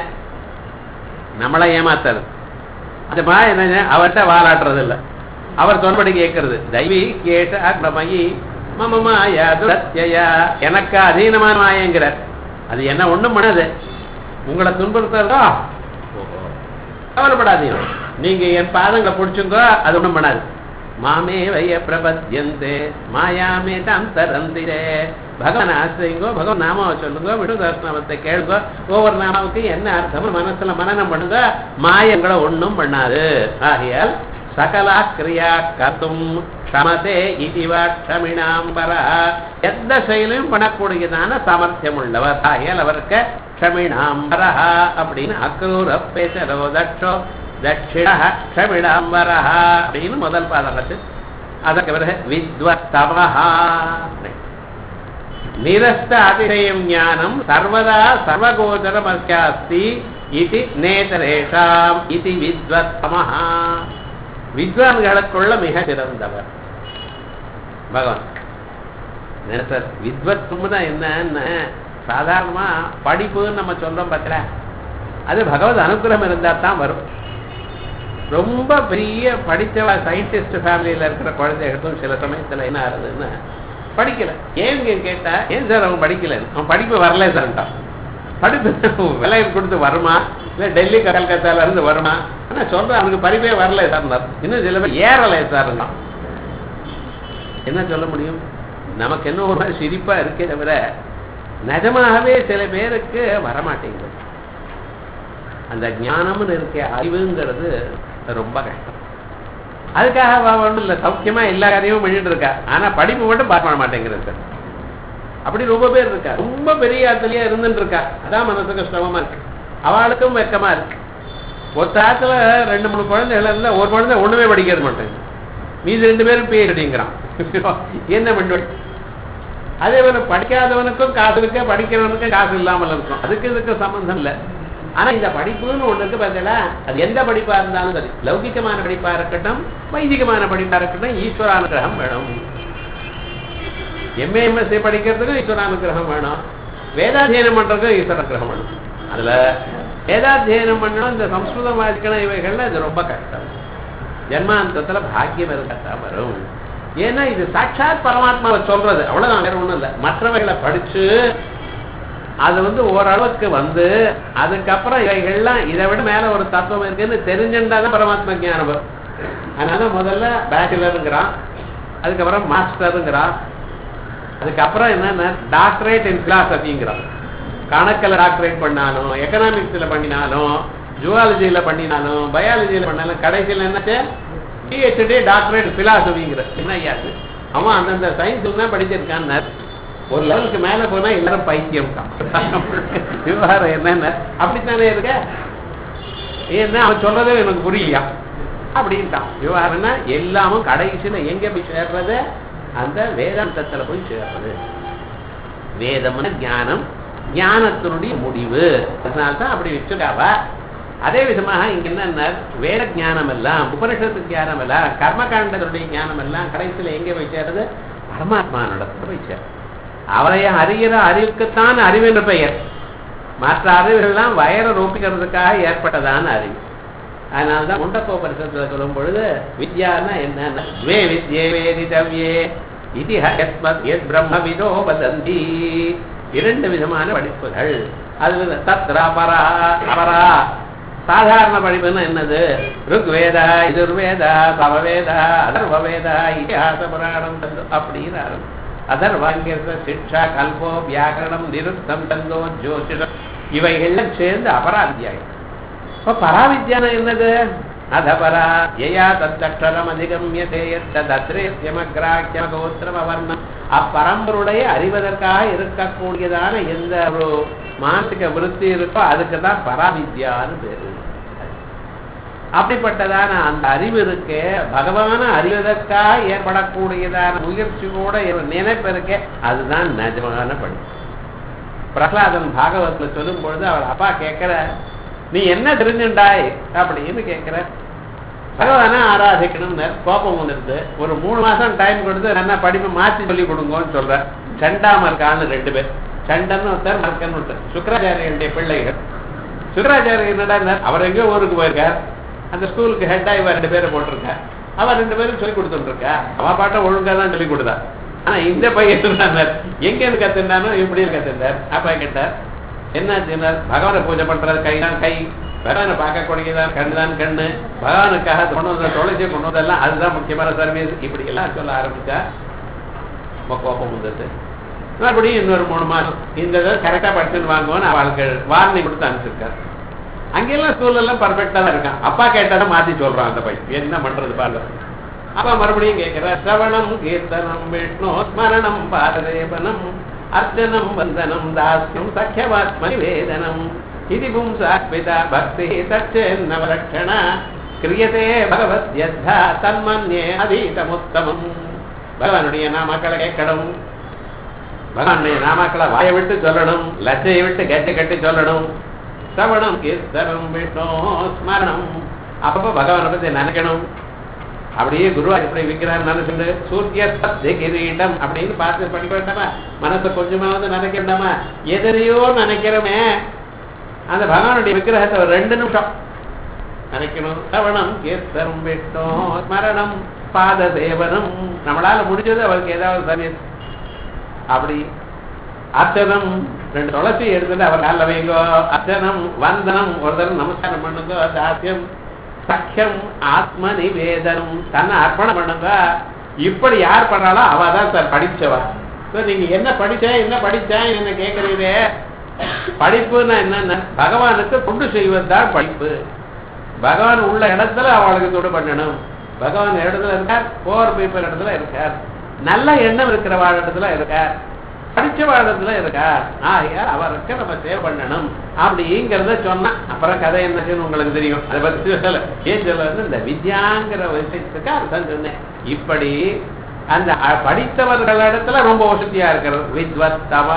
நம்மளை ஏமாத்துறது. அந்த மாயை என்ன, அவர்கிட்ட வாலாட்டுறது இல்லை, அவர் சொன்னபடி கேட்கறது. தெய்வீ கேஷ அக்ரமயி மம மாயா துரத்யா, எனக்கு அதீனமான மாயங்கிறார். அது என்ன ஒண்ணும் பண்ணாது, உங்களை துன்புறுத்தா கவலைப்படாதீங்க, நீங்க என் பாதங்களை பிடிச்சுங்க, அது ஒண்ணும் பண்ணாது. மாமே வைய பிரபத்யந்தே மாயாமே தான் தரந்திரே. பகவான் ஆசிரியுங்கோ, பகவான் நாமாவை சொல்லுங்க, விஷ்ணு சஹஸ்ரநாமத்தை கேளுங்க, ஒவ்வொரு நாமாவுக்கு என்ன அர்த்தம் மனசுல மனனம் பண்ணுங்க, மாயங்களை ஒண்ணும் பண்ணாது. ஆகையால் சகலா கிரியா கர்த்தும் க்ஷமதே இதிவா க்ஷமிணாம்பரா, எந்த செயலையும் பண்ணக்கூடியதான சாமர்த்தியம் உள்ளவர். ஆகையால் அவருக்கு க்ஷமிணாம்பரா அப்படின்னு அக்ரூர பேசரோ தட்சோ தட்சிண க்ஷமிணாம்பரா அப்படின்னு முதல் பாதகத்து. அதற்கு பிறகு வித்வத்தமஹா, நிரஸ்த அதிசயம் ஞானம் சர்வதா சர்வகோச்சரம் அஸ்தி இது நேதரேஷாம் இது வித்வத்தமஹா. வித்வான்களுக்குள்ள மிக சிறந்தவர் பகவான். வித்வத்தும்னா என்னன்னு சாதாரணமா படிப்புன்னு நம்ம சொல்றோம் பார்த்தல, அது பகவத் அனுகிரகம் இருந்தா தான் வரும். ரொம்ப பெரிய படித்த சயின்டிஸ்ட் ஃபேமிலியில இருக்கிற குழந்தைகளுக்கும் சில சமயத்துல என்ன ஆகுதுன்னா படிக்கல. ஏன்னு கேட்டா, ஏன் சார் அவன் படிக்கல, அவன் படிப்பு வரல சார்ட்டான். படிப்பு விலையை கொடுத்து வருமா, இல்லை டெல்லி கல்கத்தால இருந்து வருமா, ஆனா சொல்ற அவனுக்கு படிப்பே வரல சார். இன்னும் சில பேர் ஏறலை சார்னா என்ன சொல்ல முடியும்? நமக்கு என்ன ஒரு மாதிரி சிரிப்பா இருக்கே தவிர நிஜமாகவே சில பேருக்கு வரமாட்டேங்குது. அந்த ஞானம்னு இருக்க அறிவுங்கிறது ரொம்ப கஷ்டம். அதுக்காக ஒன்றும் இல்லை, சௌக்கியமா எல்லா காரியமும் பண்ணிட்டு இருக்கா, ஆனா படிப்பு மட்டும் பார்க்க மாட்டேங்கிறது சார். அப்படி ரொம்ப பேர் இருக்கா, ரொம்ப பெரிய ஆத்திலேயே இருந்துட்டு இருக்கா, அதான் மனசுக்கு சிரமமா இருக்கு. அவளுக்கும் வெக்கமா இருக்கு. ஒரு தாத்துல 2-3 குழந்தைகள் இருந்தா ஒரு குழந்தை ஒண்ணுமே படிக்கிறது மாட்டேங்குது, மீது 2 பேரும் PhDங்கிறான். என்ன பண்ணுவேன்? அதே போல படிக்காதவனுக்கும் காசு இருக்க, படிக்கிறவனுக்கும் காசு இல்லாமல் இருக்கும். அதுக்கு இதுக்கு சம்பந்தம் இல்லை. ஆனா இந்த படிப்புன்னு ஒண்ணு இருக்கு பார்த்தீங்களா, அது எந்த படிப்பா இருந்தாலும் சரி, லௌகிகமான படிப்பா இருக்கட்டும் வைதிகமான படிப்பா இருக்கட்டும், ஈஸ்வரானுகிரகம் வேணும். MA MSc படிக்கிறதுக்கும் ஈஸ்வரானுகிரகம் வேணும், வேதாத்தியனம் பண்றதுக்கு ஈஸ்வர கிரகம் பண்ணணும். அதுல வேதாத்தியனம் பண்ணணும், இந்த சம்ஸ்கிருதம் வாசிக்கணும், இவைகள்ல இது ரொம்ப கஷ்டம். ஜென்மாந்தத்துல பாக்கியம் இருக்கத்தான் வரும். ஏன்னா இது சாட்சாத் பரமாத்மாவை சொல்றது, அவ்வளவுதான், வேற ஒண்ணும் இல்லை. மற்றவைகளை படிச்சு அது ஓரளவுக்கு அதுக்கப்புறம் இவைகள்லாம் இதை விட மேல ஒரு தத்துவம் இருக்குன்னு தெரிஞ்சுட்டாதான் பரமாத்மா ஞானம் வரும். அதனால முதல்ல பேச்சுலருங்கிறான், அதுக்கப்புறம் மாஸ்டருங்கிறான், அதுக்கப்புறம் என்னன்னா டாக்டரேட் இன் பிலாசபிங்கிறான். கணக்கில் டாக்டரேட் பண்ணாலும், எக்கனாமிக்ஸ்ல பண்ணினாலும், ஜுவாலஜியில பண்ணினாலும், பயாலஜியில பண்ணாலும், கடைசியில் என்னச்சு PhD டாக்டரேட் பிலாசபிங்கிற. என்ன ஐயாது அவன் அந்தந்த சயின்ஸ் தான் படிச்சிருக்கான்னு. ஒரு லெவலுக்கு மேல போனா எல்லாரும் பைத்தியம் விவகாரம் என்னென்ன அப்படித்தானே இருக்க. ஏன்னா அவன் சொல்றதே எனக்கு புரியலையா அப்படின்ட்டான். விவகாரம்னா எல்லாமும் கடைசியில எங்க போய் சேர்றது? அந்த வேதாந்தத்துல போய் சேர்றது. வேதம்னா ஞானம், ஞானத்தினுடைய முடிவு. அதனால்தான் அப்படி வச்சுக்காவா. அதே விதமாக இங்க என்ன வேத ஞானம் எல்லாம், உபனிஷத்து ஞானம் எல்லாம், கர்மகாண்டத்தினுடைய ஞானம் எல்லாம் கடைசியில எங்க போய் சேர்றது? பரமாத்மானோட போய் சேரும். அவரைய அறிகிற அறிவுக்குத்தான் அறிவு என்று பெயர். மற்ற அறிவுகள்லாம் வயரை ரூபிக்கிறதுக்காக ஏற்பட்டதான அறிவு. அதனால்தான் முண்டக்கோபனிஷத்துல சொல்லும் பொழுது வித்யான்னா என்னன்னா வே வித்யே வேதிதவ்யே இது பிரம்மவிதோ வதந்தி. இரண்டு விதமான படிப்புகள். அதுல தத்ர அபரா. அபரா சாதாரண படிப்புன்னா என்னது? ருக்வேதா, யஜுர்வேதா, சமவேதா, அதர்வவேதா, இதிஹாச புராணம் அப்படின்னு அதர்வாங்கிய சிக்ஷா, கல்போ, வியாக்கரணம், நிருத்தம், தந்தோ, ஜோதிடம் இவைகள்லாம் சேர்ந்து அபராவித்யாயம். இப்ப பராவித்யான என்னது? அதபரா யயா தத்தக்ஷரம் அதிகம்யதே தத்ரேத்யமக்ராக்கியம் கோத்திரம் அவர்ணம். அப்பரம்பருடைய அறிவதற்காக இருக்கக்கூடியதான எந்த ஒரு மானசிக விருத்தி இருக்கோ அதுக்குதான் பராவித்யான்னு பேரு. அப்படிப்பட்டதான அந்த அறிவு இருக்கே, பகவான அறிவதற்காக ஏற்படக்கூடியதான முயற்சியோட நினைப்பு இருக்கே, அதுதான் நிஜமான படிப்பு. பிரகலாதன் பாகவத்துல சொல்லும் பொழுது அவர் அப்பா கேட்கிற, நீ என்ன தெரிஞ்சுண்டாய் அப்படின்னு கேட்கிற. பகவான ஆராதிக்கணும்னு கோபம் வந்துருது. ஒரு 3 மாசம் டைம் கொடுத்து என்ன படிப்பு மாற்றி சொல்லி கொடுங்கன்னு சொல்ற. சண்டா மர்க்கான்னு 2 பேர். சண்டன் ஒருத்தர், மர்க்கன் ஒருத்தர். சுக்கராச்சாரியனுடைய பிள்ளைகள். சுக்கராச்சாரியர் என்னடா அவர் எங்கேயோ ஊருக்கு போயிருக்கார். அந்த ஸ்கூலுக்கு ஹெட்டா இவர் 2 பேரை போட்டிருக்கார். அவன் 2 பேரும் சொல்லி கொடுத்துட்டு இருக்கா. அவன் பாட்ட ஒழுங்கா தான் சொல்லி கொடுத்தா. ஆனா இந்த பையன் எங்க இருந்து கத்துனானோ இப்படி கத்துட்டார். அப்பா கேட்டார், என்ன சொன்னார்? பகவானை பூஜை பண்றது கைதான் கை, பகவானை பார்க்கக்கூடியதான் கண்ணுதான் கண்ணு, பகவானுக்காக கொண்டு வந்த தொலைச்சி கொண்டு வந்தெல்லாம் அதுதான் முக்கியமான சர்வீஸ், இப்படி எல்லாம் சொல்ல ஆரம்பிச்சா கோபம் வந்தது. மறுபடியும் இன்னொரு 3 மாதம் இந்த கரெக்டா படிச்சுன்னு வாங்குவோன்னு அவளுக்கு வார்னிங் கொடுத்து அனுப்பிச்சிருக்காரு. அங்கெல்லாம் ஸ்கூல்ல எல்லாம் பர்ஃபெக்டா தான் இருக்கான். அப்பா கேட்டாலும் மாத்தி சொல்றான் அந்த பையன். என்ன பண்றது பாருங்க. அப்பா மறுபடியும் கேட்கிற, சிரவணம் கீர்த்தனம் விஷ்ணு ஸ்மரணம் பாததேவனம் அர்ச்சனம் வந்தனம் தாஸ்யம் சக்கியவாத்மனி வேதனம் இது பும்சாத்விதா பக்தி தச்சேன்னவலட்சண கிரியதே பகவத்யத்தா தன்மன்யே அதீதமுத்தமம். பகவானுடைய நாமக்களை கேட்கணும், பகவானுடைய நாமக்களை வாயை விட்டு சொல்லணும், லட்சையை விட்டு கட்டி சொல்லணும். சிரவணம் கீர்த்தனம் விஷ்ணு ஸ்மரணம், அப்பப்போ பகவானை பத்தி நினைக்கணும். அப்படியே குருவா எப்படி விற்கிறார் நினைச்சுட்டு சூரிய சப்த கிரீடம் அப்படின்னு பார்த்து பண்ணி வேண்டாமா? மனசை கொஞ்சமாவது நினைக்க வேண்டாமா? எதிரையோ நினைக்கிறோமே அந்த பகவானுடைய விக்கிரகத்தை ஒரு 2 நிமிஷம் நினைக்கணும். சிரவணம் கீர்த்தனம் விஷ்ணு ஸ்மரணம் பாத சேவனம். நம்மளால முடிஞ்சது அவருக்கு ஏதாவது சர்வீஸ். அப்படி அர்ச்சனம் 2 துளசி எடுத்துட்டு அவர் காலில் வைங்கோ. அர்ச்சனம் வந்தனம் ஒரு தரம் நமஸ்காரம் பண்ணுங்கோ. தாஸ்யம் சக்கியம் ஆத்ம நிவேதனம் தன்னை அர்ப்பணம் பண்ணுங்க. இப்படி யார் பண்ணாலோ அவதான் சார் படிச்சவா. நீங்க என்ன படிச்சேன் என்ன கேட்கறீங்க? படிப்புன்னா என்னன்னா பகவானுக்கு கொண்டு செய்வதுதான் படிப்பு. பகவான் உள்ள இடத்துல அவளுக்கு தொடு பண்ணணும். பகவான் இடத்துல இருக்கார், போர் பீப்பிள் இடத்துல இருக்கார், நல்ல எண்ணம் இருக்கிற வாழ் இடத்துல இருக்கார், படிச்ச வாழ்த்துல இருக்கா. ஆகையால் அவருக்கு நம்ம சேவை பண்ணணும் அப்படிங்கிறத சொன்னா அப்புறம் கதை என்னச்சுன்னு உங்களுக்கு தெரியும். அதை பத்தி சொல்ல ஏன் சொல்ல இந்த வித்யாங்கிற விஷயத்துக்கு அர்த்தம் சொன்னேன். இப்படி அந்த படித்தவர்கள் இடத்துல ரொம்ப வசதியா இருக்கிறது. வித்வத்தவா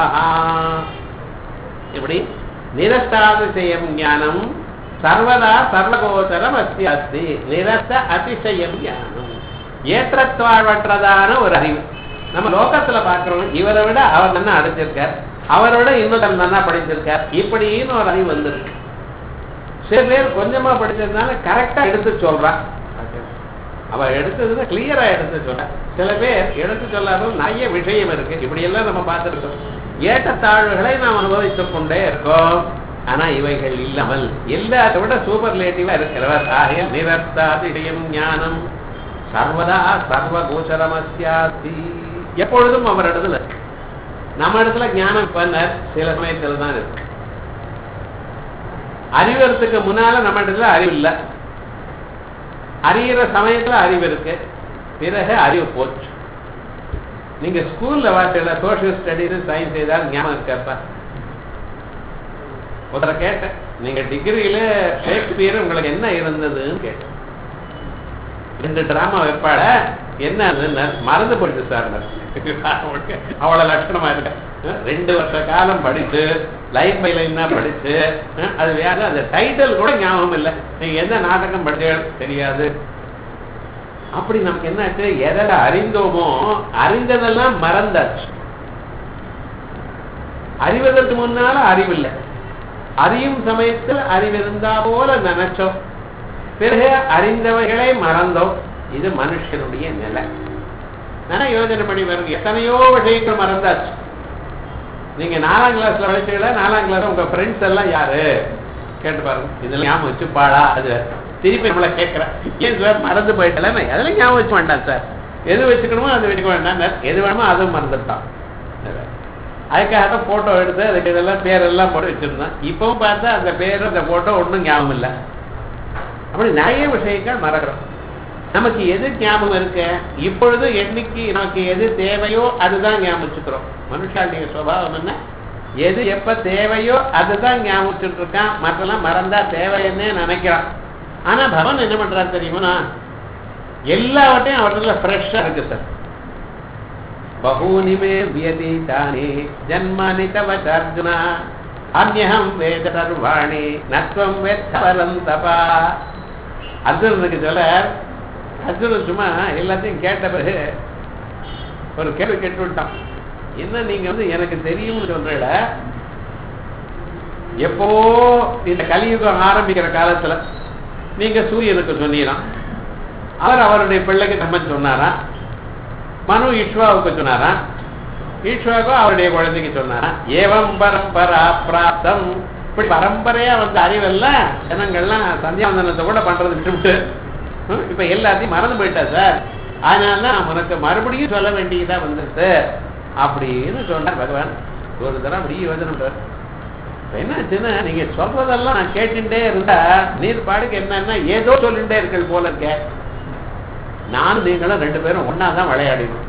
இப்படி நிரஸ்தாதிசயம் ஞானம் சர்வதா சர்வகோச்சரம் அஸ்தி அஸ்தி. நிரஸ்த அதிசயம் ஞானம் ஏற்றத்தாழ்வற்றதான ஒரு அறிவு. நம்ம லோகத்துல பாக்குறோம், இவரை விட அவர் என்ன அடைஞ்சிருக்கார், அவரோட இன்னொரு நல்லா படிச்சிருக்கார், இப்படின்னு ஒரு அறிவு வந்துருக்கு. சில பேர் கொஞ்சமா படிச்சதுனால கரெக்டா எடுத்து சொல்றான், அவ எடுத்ததுன்னா கிளியரா எடுத்து சொல்ற. சில பேர் எடுத்து சொல்லாத நிறைய விஷயம் இருக்கு. இப்படி எல்லாம் நம்ம பார்த்துருக்கோம். ஏற்றத்தாழ்வுகளை நாம் அனுபவித்துக் கொண்டே இருக்கோம். ஆனா இவைகள் இல்லாமல் எல்லாத்தை விட சூப்பர்லேட்டிவா இருக்கிறவர் ஆகிய நிரஸ்தாதிஷயம் ஞானம் சர்வதா சர்வகோச்சரமஸ்யாதி. எப்பொழுதும் அவர் இடத்துல, நம்ம இடத்துல ஞானம் பண்ண சில சமயத்தில் தான் இருக்கு. அறிவறதுக்கு முன்னால நம்ம இடத்துல அறிவு இல்லை, அறிகிற சமயத்துல அறிவு இருக்கு, பிறகு அறிவு போச்சு. நீங்க ஸ்கூல்ல வார்த்தையில சோசியல் ஸ்டடிஸ் சயின்ஸ் செய்தால் ஞாபகம் இருக்கப்பா. ஒருத்தரை கேட்டேன், நீங்க டிகிரியில ஷேக்ஸ்பியர் உங்களுக்கு என்ன இருந்ததுன்னு கேட்டேன். 2 டிராமா வைப்பாட என்ன மறந்து போயிட்டு சார். அவ்வளவு லட்சணமா இருக்க 2 வருஷ காலம் படிச்சு லைன் பை லைன் தான் படிச்சு அது வேற, அந்த டைட்டில் கூட ஞாபகம் இல்லை, நீங்க எந்த நாடகம் படிச்ச தெரியாது. அப்படி நமக்கு என்னாச்சு, எதை அறிந்தோமோ அறிந்ததெல்லாம் மறந்தாச்சு. அறிவதற்கு முன்னால அறிவில்லை, அறியும் சமயத்தில் அறிவிருந்தா போல நினைச்சோம், பிறகு அறிந்தவைகளை மறந்தோம். இது மனுஷனுடைய நிலை. நான் யோசனை பண்ணி பாருங்க, எத்தனையோ விஷயங்கள் மறந்தாச்சு. நீங்க 4ஆம் கிளாஸ்ல படிச்சீங்களா, 4ஆம் கிளாஸ் உங்க ஃப்ரெண்ட்ஸ் எல்லாம் யாரு கேட்டு பாருங்க. இதெல்லாம் ஞாபகம் வச்சு பாடா, அது திருப்பி நம்மளை கேட்கிறேன், ஏன் சார் மறந்து போயிட்டல, அதெல்லாம் ஞாபகம் வச்சு வேண்டாம் சார், எது வச்சுக்கணுமோ அது வச்சுக்க வேண்டாம், எது வேணுமோ அதுவும் மறந்துட்டான். அதுக்காக போட்டோ எடுத்து அதுக்கு இதெல்லாம் பேரெல்லாம் போட்டு வச்சிருந்தான். இப்பவும் பார்த்தா அந்த பேர் அந்த போட்டோ ஒன்றும் ஞாபகம் இல்லை. அப்படி நிறைய விஷயங்கள் மறக்கிறோம். நமக்கு எது ஞாபகம் இருக்கு, இப்பொழுது என்னைக்கு நமக்கு எது தேவையோ அதுதான் ஞாபகிச்சுக்கிறோம். மனுஷாளுடைய சுபாவம் என்ன, எது எப்ப தேவையோ அதுதான் ஞாபகிச்சுட்டு இருக்கான், மற்றெல்லாம் மறந்தா தேவைன்னே நினைக்கிறான். ஆனா பகவான் என்ன பண்றாரு தெரியுமா, எல்லாவற்றையும் அவர்ல ஃப்ரெஷ்ஷா இருக்கு சார். பகூனிமே வியதீதானி ஜன்மானி தவ அர்ஜுனா அந்யஹம் வேத சர்வாணி நத்வம் வேத்தபரம் தபா. அர்ஜுனனுக்கு சொல்ல, அர்ஜுனன் சும்மா எல்லாத்தையும் கேட்ட பிறகு ஒரு கேள்வி கேட்டு விட்டான். என்ன நீங்க எனக்கு தெரியும்னு சொல்ற, எப்போ இந்த கலியுகம் ஆரம்பிக்கிற காலத்துல நீங்க சூரியனுக்கு சொன்னீராம், அவர் அவருடைய பிள்ளைக்கு நம்ம சொன்னாரா, மனு ஈஸ்வாவுக்கு சொன்னாரா, ஈஸ்வாவுக்கு அவருடைய குழந்தைக்கு சொன்னாரா, ஏவம் பரம்பரா பிராப்தம். இப்படி பரம்பரையா அறிவெல்லாம் ஜனங்கள்லாம் சந்தியாவந்தனத்தை கூட பண்றது விட்டு இப்ப எல்லாத்தையும் மறந்து போயிட்டா சார், அதனால உனக்கு மறுபடியும் சொல்ல வேண்டியதா வந்துருது அப்படின்னு சொன்னார் பகவான். ஒரு தரம் அப்படி யோசனை என்னாச்சுன்னா, நீங்க சொல்றதெல்லாம் நான் கேட்டுட்டே இருந்தா நீர் பாடுக்கு என்னன்னா ஏதோ சொல்லிட்டே இருக்க போல இருக்க. நானும் நீங்களும் 2 பேரும் ஒன்னாதான் விளையாடினோம்.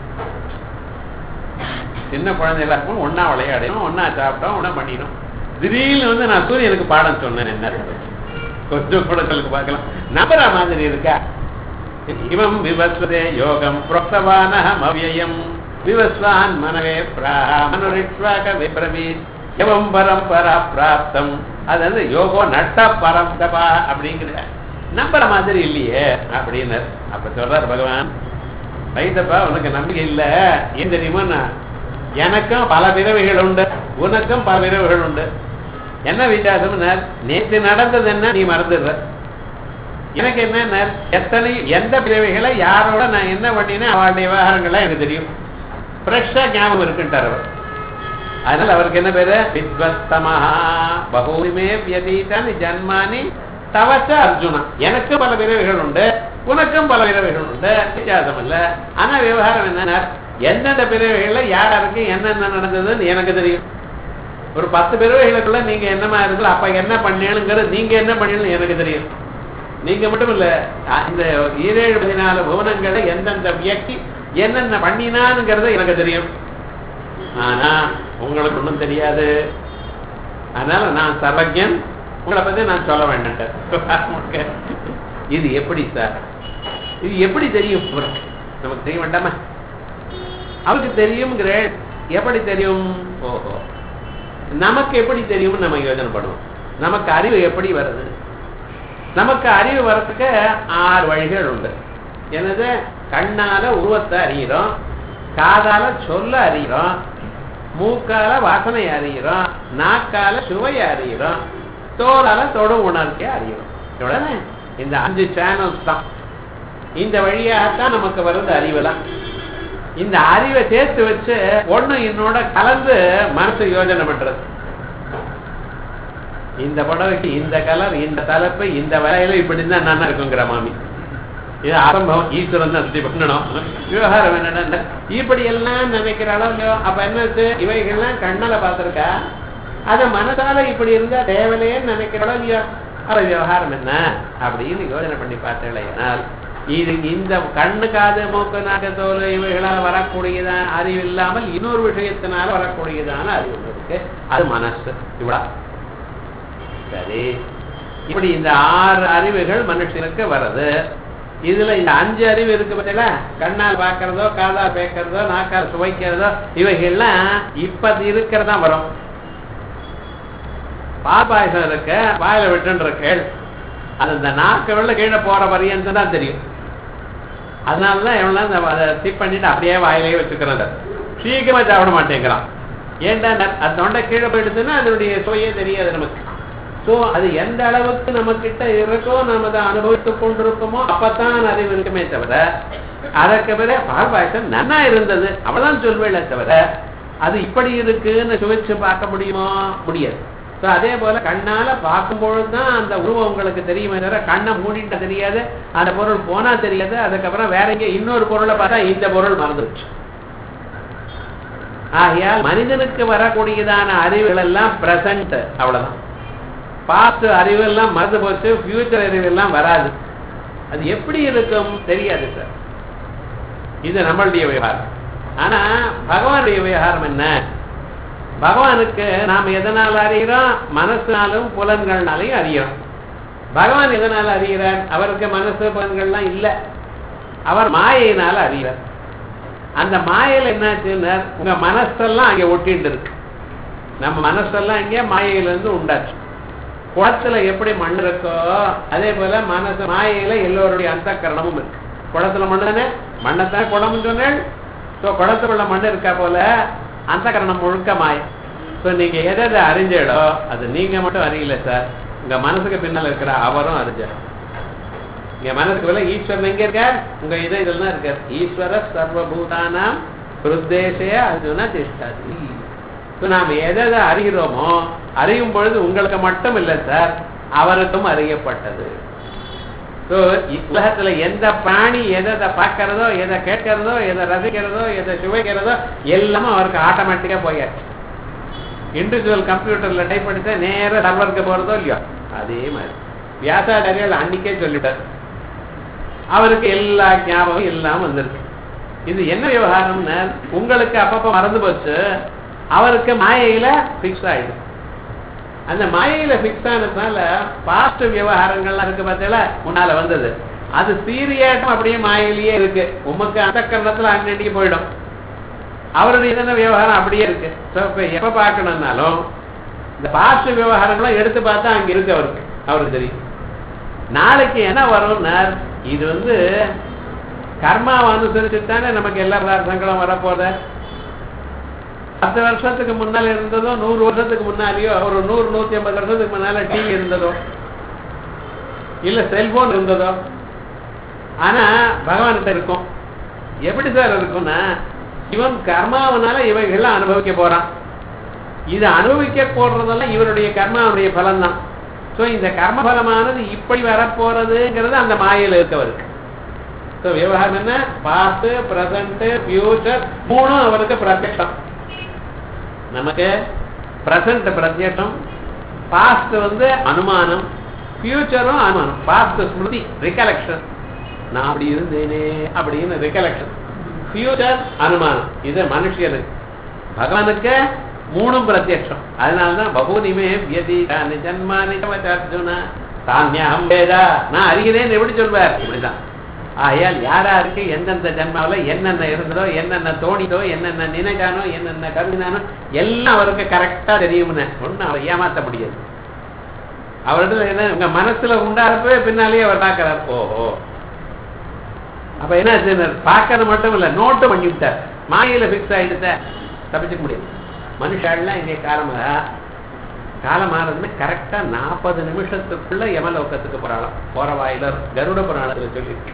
சின்ன குழந்தைகளா இருக்கும், ஒன்னா விளையாடினோம், ஒன்னா சாப்பிட்டோம், ஒன்னா பண்ணினோம். திடீர்னு நான் சூரியனுக்கு பாடம் சொன்னேன். என்ன கொஞ்சம் கூட சொல்லுக்கு பார்க்கலாம், நம்புற மாதிரி இருக்கா. இவம் விவஸ்வதே யோகம் புரோக்தவானஹம் அவ்யயம் விவஸ்வான் மனவே மனுரிஷ்வாக விப்ரவீத் எவம் பரம்பரா பிராப்தம். அது யோகோ நட்ட பரம்பா அப்படிங்கிற நம்புற மாதிரி இல்லையே அப்படின்னு அப்ப சொல்றாரு பகவான். ரைட்டப்பா, உனக்கு நம்பிக்கை இல்ல, ஏன் தெரியுமா, எனக்கும் பல பிறவைகள் உண்டு, உனக்கும் பல பிறவைகள் உண்டு. என்ன வித்தியாசம், நேற்று நடந்தது என்ன நீ மறந்துடுற, எனக்கு என்ன எந்த பிறவைகளை யாரோட நான் என்ன பண்ணினேன் அவளுடைய விவகாரங்கள்லாம் எனக்கு தெரியும், ஃப்ரெஷ்ஷா ஞாபகம் இருக்குன்ட்டார் அவர். அதனால அவருக்கு என்ன பேரு, வித்வஸ்தமஹா பகூனிமே வியதீதானி ஜன்மானி தவச்ச அர்ஜுனா. எனக்கு பல பிறவைகள் உண்டு, உனக்கும் பல பிறவைகள் உண்டு, வித்தியாசம் இல்ல. ஆனா விவகாரம் என்ன, எந்தெந்த பிறவைகள்ல யாருக்கு என்னென்ன நடந்ததுன்னு எனக்கு தெரியும். ஒரு 10 பிறவைகளுக்குள்ள நீங்க என்னமா இருக்குல்ல, அப்ப என்ன பண்ணீங்கிறது, நீங்க என்ன பண்ணீங்கன்னு எனக்கு தெரியும். நீங்க மட்டும் இல்ல, இந்த 17-14 புவனங்களை எந்தெந்த வியக்தி என்னென்ன பண்ணினானுங்கிறது எனக்கு தெரியும். ஆனா உங்களுக்கு ஒண்ணும் தெரியாது. அதனால நான் சர்வஜன், உங்களை பத்தி நான் சொல்ல வேண்டாம். இது எப்படி சார், இது எப்படி தெரியும், நமக்கு தெரிய வேண்டாமா, அவருக்கு தெரியுங்கிற எப்படி தெரியும். ஓஹோ, நமக்கு எப்படி தெரியும் நம்ம யோசனை பண்ணுவோம். நமக்கு அறிவு எப்படி வருது, நமக்கு அறிவு வர்றதுக்கு 6 வழிகள் உண்டு. எனது கண்ணால உருவத்தை அறிகிறோம், காதால சொல்ல அறிகிறோம், மூக்கால வாசனை அறிகிறோம், நாக்கால சுவை அறிகிறோம், தோலால தொடு உணர்ச்சி அறிகிறோம். இவ்வளவுதானே? இந்த 5 சேனல்ஸ் தான். இந்த வழியாகத்தான் நமக்கு வருது அறிவுலாம். இந்த அறிவை சேர்த்து வச்சு ஒண்ணு இன்னோட கலந்து மனசு யோஜனை பண்றது. இந்த புடவைக்கு இந்த கலர், இந்த தலைப்பு, இந்த வரையில இப்படிதான் நல்லா இருக்குங்கிற மாமி. இது ஆரம்பம். ஈஸ்வரன் தான் சுத்தி பண்ணணும். விவகாரம் என்னன்னா இப்படி எல்லாம் நினைக்கிற அளவு. அப்ப என்னது? இவைகள்லாம் கண்ணால பார்த்திருக்கா, அத மனசால இப்படி இருந்தா தேவலையேன்னு நினைக்கிற அளவு. அவ விவகாரம் என்ன அப்படின்னு யோஜனை பண்ணி பார்த்தேனால் இது இந்த கண்ணு, காது, மூக்கு, நாக்கு, தோல் இவைகளால் வரக்கூடியதான அறிவு இல்லாமல் இன்னொரு விஷயத்தினால வரக்கூடியதான அறிவு இருக்கு. அது மனசு. இவ்வளோ சரி. இப்படி இந்த 6 அறிவுகள் மனுஷனுக்கு வருது. இதுல இந்த 5 அறிவு இருக்கு பார்த்தீங்களா, கண்ணால் பார்க்கறதோ, காதால் பேக்கிறதோ, நாக்கால் சுவைக்கிறதோ, இவைகள்லாம் இப்ப இருக்கிறதா வரும். பாபாயசம் இருக்க வாயில விட்டுன்ற கேள், அது இந்த நாக்கு வெள்ள கீழே போற பரியன்னு தான் தெரியும். அதனாலதான் எவ்வளவு அதை டிப் பண்ணிட்டு அப்படியே வாயிலேயே வச்சுக்கிறாங்க. சீக்கிரமா சாப்பிட மாட்டேங்கிறான். ஏன்டா அது தொண்டை கீழே போயிடுச்சுன்னா அதனுடைய சுவையே தெரியாது நமக்கு. ஸோ அது எந்த அளவுக்கு நம்ம கிட்ட இருக்கோ, நம்ம அதை அனுபவித்துக் கொண்டிருக்கோமோ அப்பத்தான் அறிவு இருக்குமே தவிர, அதற்கு பிறகு பால் பாயசம் நன்னா இருந்தது அவ்வளவுதான் சொல்வேல தவிர அது இப்படி இருக்குன்னு சுவைச்சு பார்க்க முடியுமோ? முடியாது. ஸோ அதே போல கண்ணால பார்க்கும்பொழுது தான் அந்த உருவம் உங்களுக்கு தெரியுமே தவிர கண்ணை மூடிட்ட தெரியாது, அந்த பொருள் போனா தெரியாது. அதுக்கப்புறம் வேற எங்கே இன்னொரு பொருளை பார்த்தா இந்த பொருள் மறந்துடுச்சு. ஆகையால் மனிதனுக்கு வரக்கூடியதான அறிவுகள் எல்லாம் பிரசன்ட், அவ்வளவுதான். பாஸ்ட் அறிவெல்லாம் மறந்து போச்சு, ஃபியூச்சர் அறிவெல்லாம் வராது. அது எப்படி இருக்கும் தெரியாது சார். இது நம்மளுடைய விவகாரம். ஆனா பகவானுடைய விவகாரம் என்ன? பகவானுக்கு நாம் எதனால் அறிகிறோம்? மனசுனாலும் புலன்கள்னாலையும் அறிகிறோம். பகவான் எதனால அறிகிறார்? அவருக்கு மனசு புலன்கள்லாம் இல்லை, அவர் மாயினால அறிகிறார். அந்த மாயில என்னாச்சுன்னா உங்க மனசெல்லாம் அங்கே ஒட்டிட்டு இருக்கு. நம்ம மனசெல்லாம் இங்கே மாயிலிருந்து உண்டாச்சு. குளத்துல எப்படி மண் இருக்கோ அதே போல மனசு மாயில எல்லோருடைய அந்த கரணமும் இருக்கு. குளத்துல மண்ணு தானே, மண்ணைத்தான் குளம்னு சொன்னேன். ஸோ குளத்துக்குள்ள மண் இருக்கா போல அந்த கரணம் முழுக்க மாயம். ஸோ நீங்க எதை அறிஞ்சடோ அது நீங்க மட்டும் அறியல சார், உங்க மனசுக்கு பின்னால் இருக்கிற அவரும் அறிஞ்சார். இங்க மனசுக்கு போல ஈஸ்வரன் எங்க இருக்கார்? உங்க இதெல்லாம் இருக்கார். ஈஸ்வர சர்வபூதானாம் ஹிருதேசே அர்ஜுன திஷ்டாதி. நாம் எதை அறிகிறோமோ அறியும் பொழுது உங்களுக்கு மட்டும் இல்லை சார், அவருக்கும் அறியப்பட்டது. உலகத்துல எந்த பிராணி எதை பார்க்கறதோ, எதை கேட்கறதோ, எதை ரசிக்கிறதோ, எதை சுவைக்கிறதோ எல்லாமே அவருக்கு ஆட்டோமேட்டிக்கா போயாச்சு. இண்டிவிஜுவல் கம்ப்யூட்டர்ல டைப் பண்ணிட்டு நேர சர்வருக்கு போறதோ இல்லையோ அதே மாதிரி வியாசாச்சாரியால் அன்னைக்கே சொல்லிட்டார். அவருக்கு எல்லா ஞாபகம் எல்லாம் வந்துருக்கு. இது என்ன விவகாரம்னு உங்களுக்கு அப்பப்ப மறந்து போச்சு, அவருக்கு மாயையில பிக்ஸ் ஆயிடும். அந்த மாயையில பிக்ஸ் ஆனதுனால பாஸ்ட் விவகாரங்கள்லாம் இருக்கு பார்த்தீங்களா, முன்னால வந்தது அது சீரியாட்டம் அப்படியே மாயிலேயே இருக்கு. உமக்கு அந்த கரணத்துல அன்னைக்கு போயிடும். அவருடைய இதன விவகாரம் அப்படியே இருக்கு. எப்ப பார்க்கணும்னாலும் இந்த பாஸ்ட் விவகாரங்கள்லாம் எடுத்து பார்த்தா அங்க இருக்கு அவருக்கு தெரியும். நாளைக்கு என்ன வரும்னா இது கர்மாவை அனுசரிச்சுத்தானே நமக்கு எல்லா பதார்த்தங்களும் வரப்போத. 10 வருஷத்துக்கு முன்னால இருந்ததோ 100 வருஷத்துக்கு முன்னாலேயோ ஒரு 100-150 வருஷத்துக்கு முன்னால டிவி இருந்ததோ இல்ல செல்போன் இருந்ததோ, ஆனா பகவான்கிட்ட இருக்கும். எப்படி சார் இருக்கும்னா இவன் கர்மாவனால இவைகள்லாம் அனுபவிக்க போறான். இது அனுபவிக்க போடுறதெல்லாம் இவருடைய கர்மாவுடைய பலன் தான். ஸோ இந்த கர்ம பலமானது இப்படி வரப்போறதுங்கிறது அந்த மாயில இருக்கவருக்கு. ஸோ விவகாரம் என்ன? பாஸ்ட், பிரசன்ட், ஃபியூச்சர் மூணும் அவருக்கு பிரத்யட்சம். நமக்கு பிரசன்ட் பிரத்யட்சம், பாஸ்ட் அனுமானம், ஃபியூச்சரும் அனுமானம். பாஸ்ட் ஸ்மிருதி ரிகலெக்ஷன், நான் அப்படி இருந்தேனே அப்படின்னு ரிகலெக்ஷன். ஃபியூச்சர் அனுமானம். இது மனுஷனுக்கு. பகவானுக்கு மூணும் பிரத்யட்சம். அதனால்தான் பகூனிமே வியதீதானி ஜன்மானி அர்ஜுனா தான்யம் வேதா, நான் அறிகிறேன் எப்படி சொல்வார்? இப்படிதான். ஆகையால் யாராருக்கு எந்தெந்த ஜன்மாவில் என்னென்ன இருந்ததோ, என்னென்ன தோணிதோ, என்னென்ன நினைச்சானோ, என்னென்ன கருதினானோ எல்லாம் அவருக்கு கரெக்டா தெரியும்னு ஒன்னும் அவர் ஏமாற்ற முடியாது. அவர்கிட்ட என்ன உங்க மனசுல உண்டாரப்பவே பின்னாலேயே அவர் பார்க்கிறார். ஓஹோ, அப்ப என்ன பார்க்கறது மட்டும் இல்ல, நோட்டு பண்ணி விட்டார். மாயில பிக்ஸ் ஆயிடுத்த தப்பிச்சுக்க முடியாது. மனுஷாலாம் இங்கே காலமானதுமே கரெக்டா 40 நிமிஷத்துக்குள்ள யமலோகத்துக்கு போறாளாம். போற வாயில கருட புராணத்துல சொல்லியிருக்கு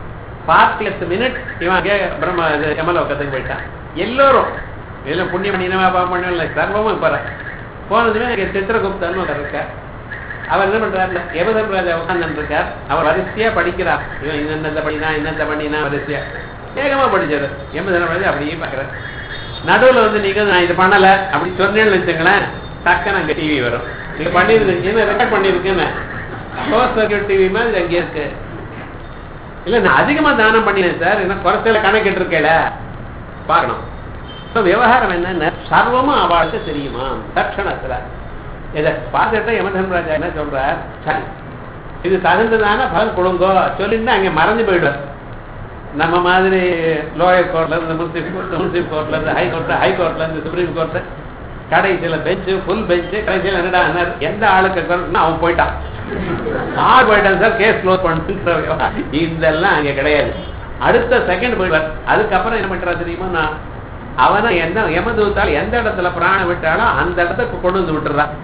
40 மினிட் இவன் பிரம்ம யமலோகத்துக்கு போயிட்டான். எல்லோரும் எல்லாம் புண்ணியம் பண்ணினவா பாப்பண்ண சர்வமும் போற போனதுமே சித்திரகுப்தன்னு இருக்கார். அவர் என்ன பண்றாரு, யமதர்மராஜா உட்கார்ந்து இருக்கார். அவர் வரிசையா படிக்கிறார். இவன் இன்னெந்த பண்ணினா வரிசையா வேகமா படிச்சாரு. யமதர்மராஜா அப்படியே பாக்குறாரு. நடுவுல நீங்க நான் இது பண்ணல அப்படி சொன்னேன்னு வச்சுங்களேன், டக்குன்னு அங்க டிவி வரும். நீங்க பண்ணிருக்கீங்க ரெக்கார்ட் பண்ணிருக்கேன்னு டிவி மாதிரி அங்கே இருக்கு. இல்ல நான் அதிகமா தானம் பண்ணினேன் சார், என்ன குறைச்சல கணக்கிட்டு இருக்கல பாக்கணும். விவகாரம் என்னன்னு சர்வமும் அவளுக்கு தெரியுமா தட்சணத்துல. இதை பார்த்துட்டா யமதர்மராஜா என்ன சொல்றார், சரி இது தகுந்ததான பலன் கொடுங்கோ சொல்லிட்டு அங்க மறைஞ்சு போயிடுவார். நம்ம மாதிரி லோயர் கோர்ட்ல இருந்து முன்சிப் கோர்ட்ல இருந்து ஹைகோர்ட்ல இருந்து சுப்ரீம் கோர்ட் கடைசியில பெஞ்சு ஃபுல் பெஞ்சு கடைசியில் என்னடா எந்த ஆளுக்கு அவன் போயிட்டான் போயிட்டான் சார் கேஸ் க்ளோஸ் பண்ண. இதெல்லாம் அங்க கிடையாது. அடுத்த செகண்ட் போயிடுவார். அதுக்கப்புறம் என்ன பண்றா தெரியுமா, நான் அவனை எந்த யமதூத்தால் எந்த இடத்துல பிராணம் விட்டாலும் அந்த இடத்துக்கு கொண்டு வந்து விட்டுறான்.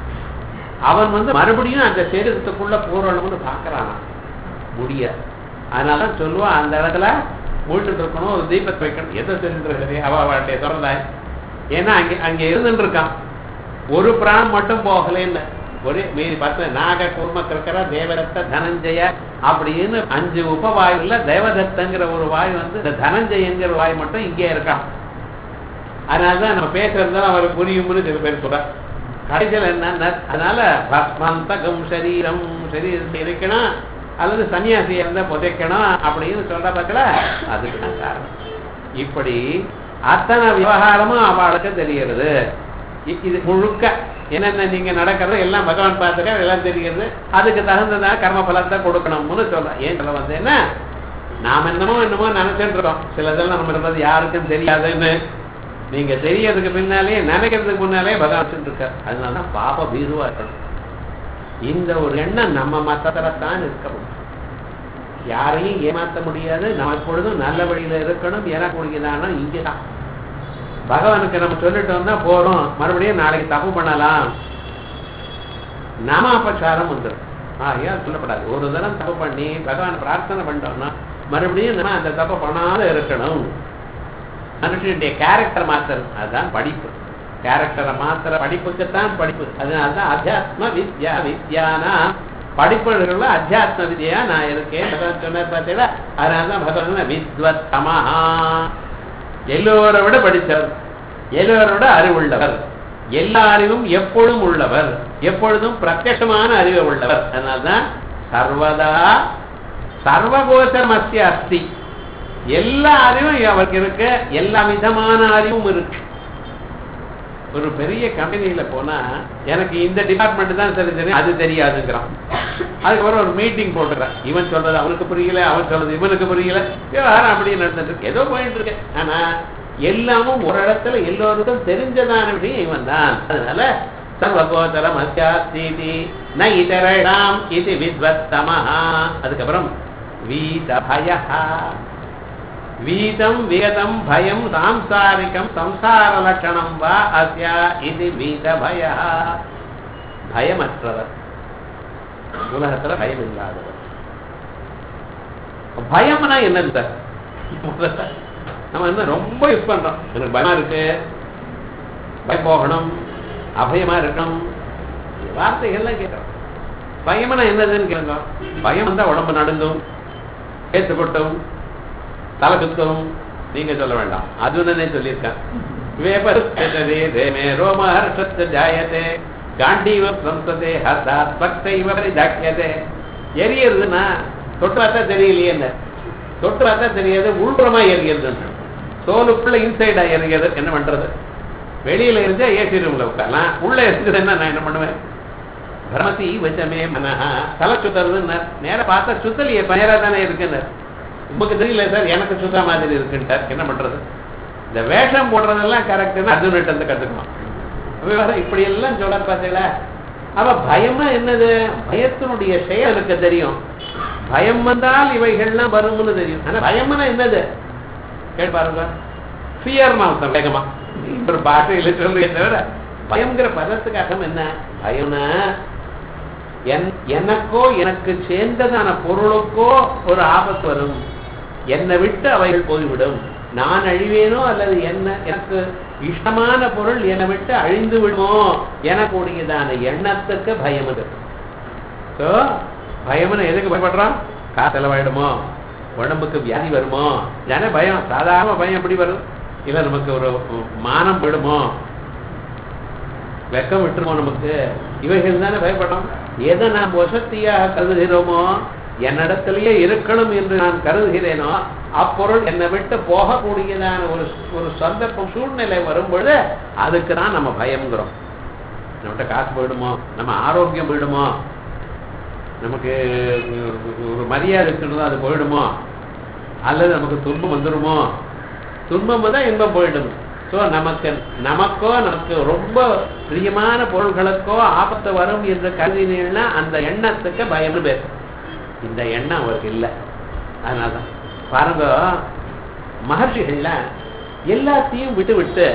அவன் மறுபடியும் அந்த சரீரத்துக்குள்ள பூரணம்னு பாக்குறான். முடியாது. அதனாலதான் சொல்லுவான் அந்த இடத்துல மூழ்கிட்டு இருக்கணும், ஒரு தீபத்தை வைக்கணும். எதை தெரிஞ்சிருக்கிறது அவளுடைய தொடர்ந்தாய். ஏன்னா அங்க இருந்துட்டு இருக்கான். ஒரு பிராணம் மட்டும் போகலன்னு ஒரே மீறி 10 நாக கூர்ம கிருக்கர தேவதத்த தனஞ்சய அப்படின்னு 5 உபவாயுல தேவதத்தங்கிற ஒரு வாயு இந்த தனஞ்சயங்கிற வாயு மட்டும் இங்கே இருக்கான். அதனாலதான் நம்ம பேசுறதுதான் அவருக்கு புரியும்னு சில பேர் சொல்ற. கடைசியில் என்ன, அதனால பஸ்மந்தகம் சரீரத்தை இருக்கணும் அல்லது சன்னியாசியை இருந்தா புதைக்கணும் அப்படின்னு சொல்ற பக்கல அதுக்கு தான் காரணம். இப்படி அத்தனை விவகாரமும் அவளுக்கு தெரிகிறது. இது முழுக்க என்னென்ன நீங்க நடக்கிறது எல்லாம் பகவான் பார்த்துக்க எல்லாம் தெரிகிறது. அதுக்கு தகுந்ததான் கர்ம பலத்தை கொடுக்கணும்னு சொல்றேன். ஏன் சொல்ல என்ன நாம என்னமோ நினைச்சுட்டு இருக்கோம். சிலதெல்லாம் நம்ம இருந்தது யாருக்கும் தெரியாதுன்னு. நீங்க தெரியறதுக்கு பின்னாலே நினைக்கிறதுக்கு முன்னாலே பகவான் இருக்கார். அதனாலதான் பாப பீருவா இருக்கணும். இந்த ஒரு எண்ணம் நம்ம மத்தத்தான் இருக்க முடியும். யாரையும் ஏமாற்ற முடியாது. நம்ம எப்பொழுதும் நல்ல வழியில இருக்கணும். எனக்கு முடியுதானா இங்கதான் பகவானுக்கு நம்ம சொல்லிட்டோம்னா போறோம். மறுபடியும் நாளைக்கு தப்பு பண்ணலாம், நாமாபச்சாரம் வந்துடும். ஏன் சொல்லப்படாது. ஒரு தரம் தப்பு பண்ணி பகவான் பிரார்த்தனை பண்ணிட்டோம்னா மறுபடியும் நம்ம அந்த தப்பு பண்ணாத இருக்கணும். மனுஷனுடைய கேரக்டர் மாத்திரம் அதுதான் படிப்பு. கேரக்டரை மாத்திர படிப்புக்குத்தான் படிப்பு. அதனால்தான் அத்தியாத்ம வித்யா வித்யானா படிப்புகள்ல அத்தியாத்ம வித்யா நான் இருக்கேன் சொன்ன பார்த்தீங்களா. அதனால்தான் பகவான் வித்வத் தமஹா எல்லோரை விட படித்தவர், எல்லோரோட அறிவுள்ளவர், எல்லா அறிவும் எப்பொழுதும் உள்ளவர், எப்பொழுதும் பிரத்யட்சமான அறிவு உள்ளவர். அதனால்தான் சர்வதா சர்வகோசமஸ்ய அஸ்தி. எல்லா அறிவும் அவருக்கு இருக்கு, எல்லா விதமான அறிவும் இருக்கு. ஒரு பெரிய கம்பெனியில போனா எனக்கு இந்த டிபார்ட்மெண்ட் தான் தெரிஞ்சது அது தெரியாதுங்கிறான். அதுக்கப்புறம் ஒரு மீட்டிங் போட்டுறான். இவன் சொல்றது அவனுக்கு புரியல, அவன் சொல்றது இவனுக்கு புரியல. விவகாரம் அப்படியே நடந்துட்டு இருக்கு, ஏதோ போயிட்டு இருக்கு. ஆனா எல்லாமும் ஒரு இடத்துல எல்லோருக்கும் தெரிஞ்சதான விஷயம் இவன் தான். அதனால சர்வகோதரம் அஸ்யாஸ்தி ந இதராம் இது வித்வத்தமஹா. அதுக்கப்புறம் வீதபயஹ வீதம் வேதம் பயம் சாம்சாரிகம் சம்சார லட்சணம் வா அஸ்யா இது வீதபயஹ. பயமற்றவர், உலகத்துல பயம் இல்லாதவர். பயம்னா என்னன்னு சார் நம்ம என்ன ரொம்ப யூஸ் பண்றோம். எனக்கு பயமா இருக்கு, பயம் போகணும், அபயமா இருக்கணும், வார்த்தைகள்லாம் கேட்கறோம். பயம்னா என்னதுன்னு கேளுங்க. பயம் வந்தா உடம்பு நடுங்கும், ஏற்றுக்கொட்டும், தலை சுத்தம். நீங்க சொல்ல வேண்டாம், அது ஒன்னே சொல்லியிருக்கேன். எரியறதுன்னா தொட்டு பார்த்தா தெரியலையே, தொட்டு பார்த்தா தெரியாது, உள்புறமா எரியறது. தோலுக்குள்ள இன்சைடா எரியறது. என்ன பண்றது? வெளியில இருந்தா ஏசி ரூம்ல உட்காரலாம், உள்ள இருக்குதுன்னா நான் என்ன பண்ணுவேன்? பிரமதி வச்சமே மனஹா. தலை சுத்துறதுன்னு நேர பார்த்தா சுத்தலையே பயரா தானே இருக்குன்னு. உங்களுக்கு தெரியல சார், எனக்கு சுத்தா மாதிரி இருக்குன்ட்டார். என்ன பண்றது? இந்த வேஷம் போடுறதெல்லாம் கரெக்டுன்னு அர்ஜுன்கிட்ட இருந்து கத்துக்கணும். இப்படி எல்லாம் சொல்ல பார்த்தீங்களா? அவ பயம்னா என்னது? பயத்தினுடைய செயலுக்கு தெரியும். பயம் வந்தால் இவைகள்லாம் வரும்னு தெரியும். ஆனா பயம்னா என்னது கேட்டு பாருங்க. ஃபியர்னா வேகமா ஒரு பாஷையில சொல்றீங்க தவிர பயம்ங்கிற பதத்துக்கு அர்த்தம் என்ன? பயம்னா எனக்கோ எனக்கு சேர்ந்ததான பொருளுக்கோ ஒரு ஆபத்து வரும், என்னை விட்டு அவைகள் போய்விடும், நான் அழிவேனோ அல்லது எனக்கு இஷ்டமான பொருள் என்னை விட்டு அழிந்து விடுமோ எனக்கூடியதான எண்ணத்துக்கு பயம் இருக்கு. ஸோ பயம்னு எதுக்கு பயப்படுறோம்? காசு செலவாயிடுமோ, உடம்புக்கு வியாதி வருமோ, தானே பயம். சாதாரண பயம் எப்படி வரும்? இல்லை நமக்கு ஒரு மானம் போயிடுமோ, வெக்கம் விட்டுருமோ, நமக்கு இவைகள் தானே பயப்படும். எதை நாம் வசதியாக கருதுகிறோமோ, என்னிடத்திலேயே இருக்கணும் என்று நான் கருதுகிறேனோ அப்பொருள் என்னை விட்டு போகக்கூடியதான ஒரு சந்தர்ப்பம் சூழ்நிலை வரும்பொழுது அதுக்கு தான் நம்ம பயம்ங்கிறோம். நம்மகிட்ட காசு போயிடுமோ, நம்ம ஆரோக்கியம் போயிடுமோ, நமக்கு ஒரு மரியாதை வச்சுருந்தோம் அது போயிடுமோ, அல்லது நமக்கு துன்பம் வந்துடுமோ, துன்பம் தான் இன்பம் போயிடும். ஸோ நமக்கோ நமக்கு ரொம்ப பிரியமான பொருள்களுக்கோ ஆபத்து வரும் என்று கருதினீங்கன்னா அந்த எண்ணத்துக்கு பயம்னு பேர். இந்த எண்ணம் அவருக்கு இல்லை. அதனால்தான் பாருங்க, மகர்ஷிகள்ல எல்லாத்தையும் விட்டு விட்டு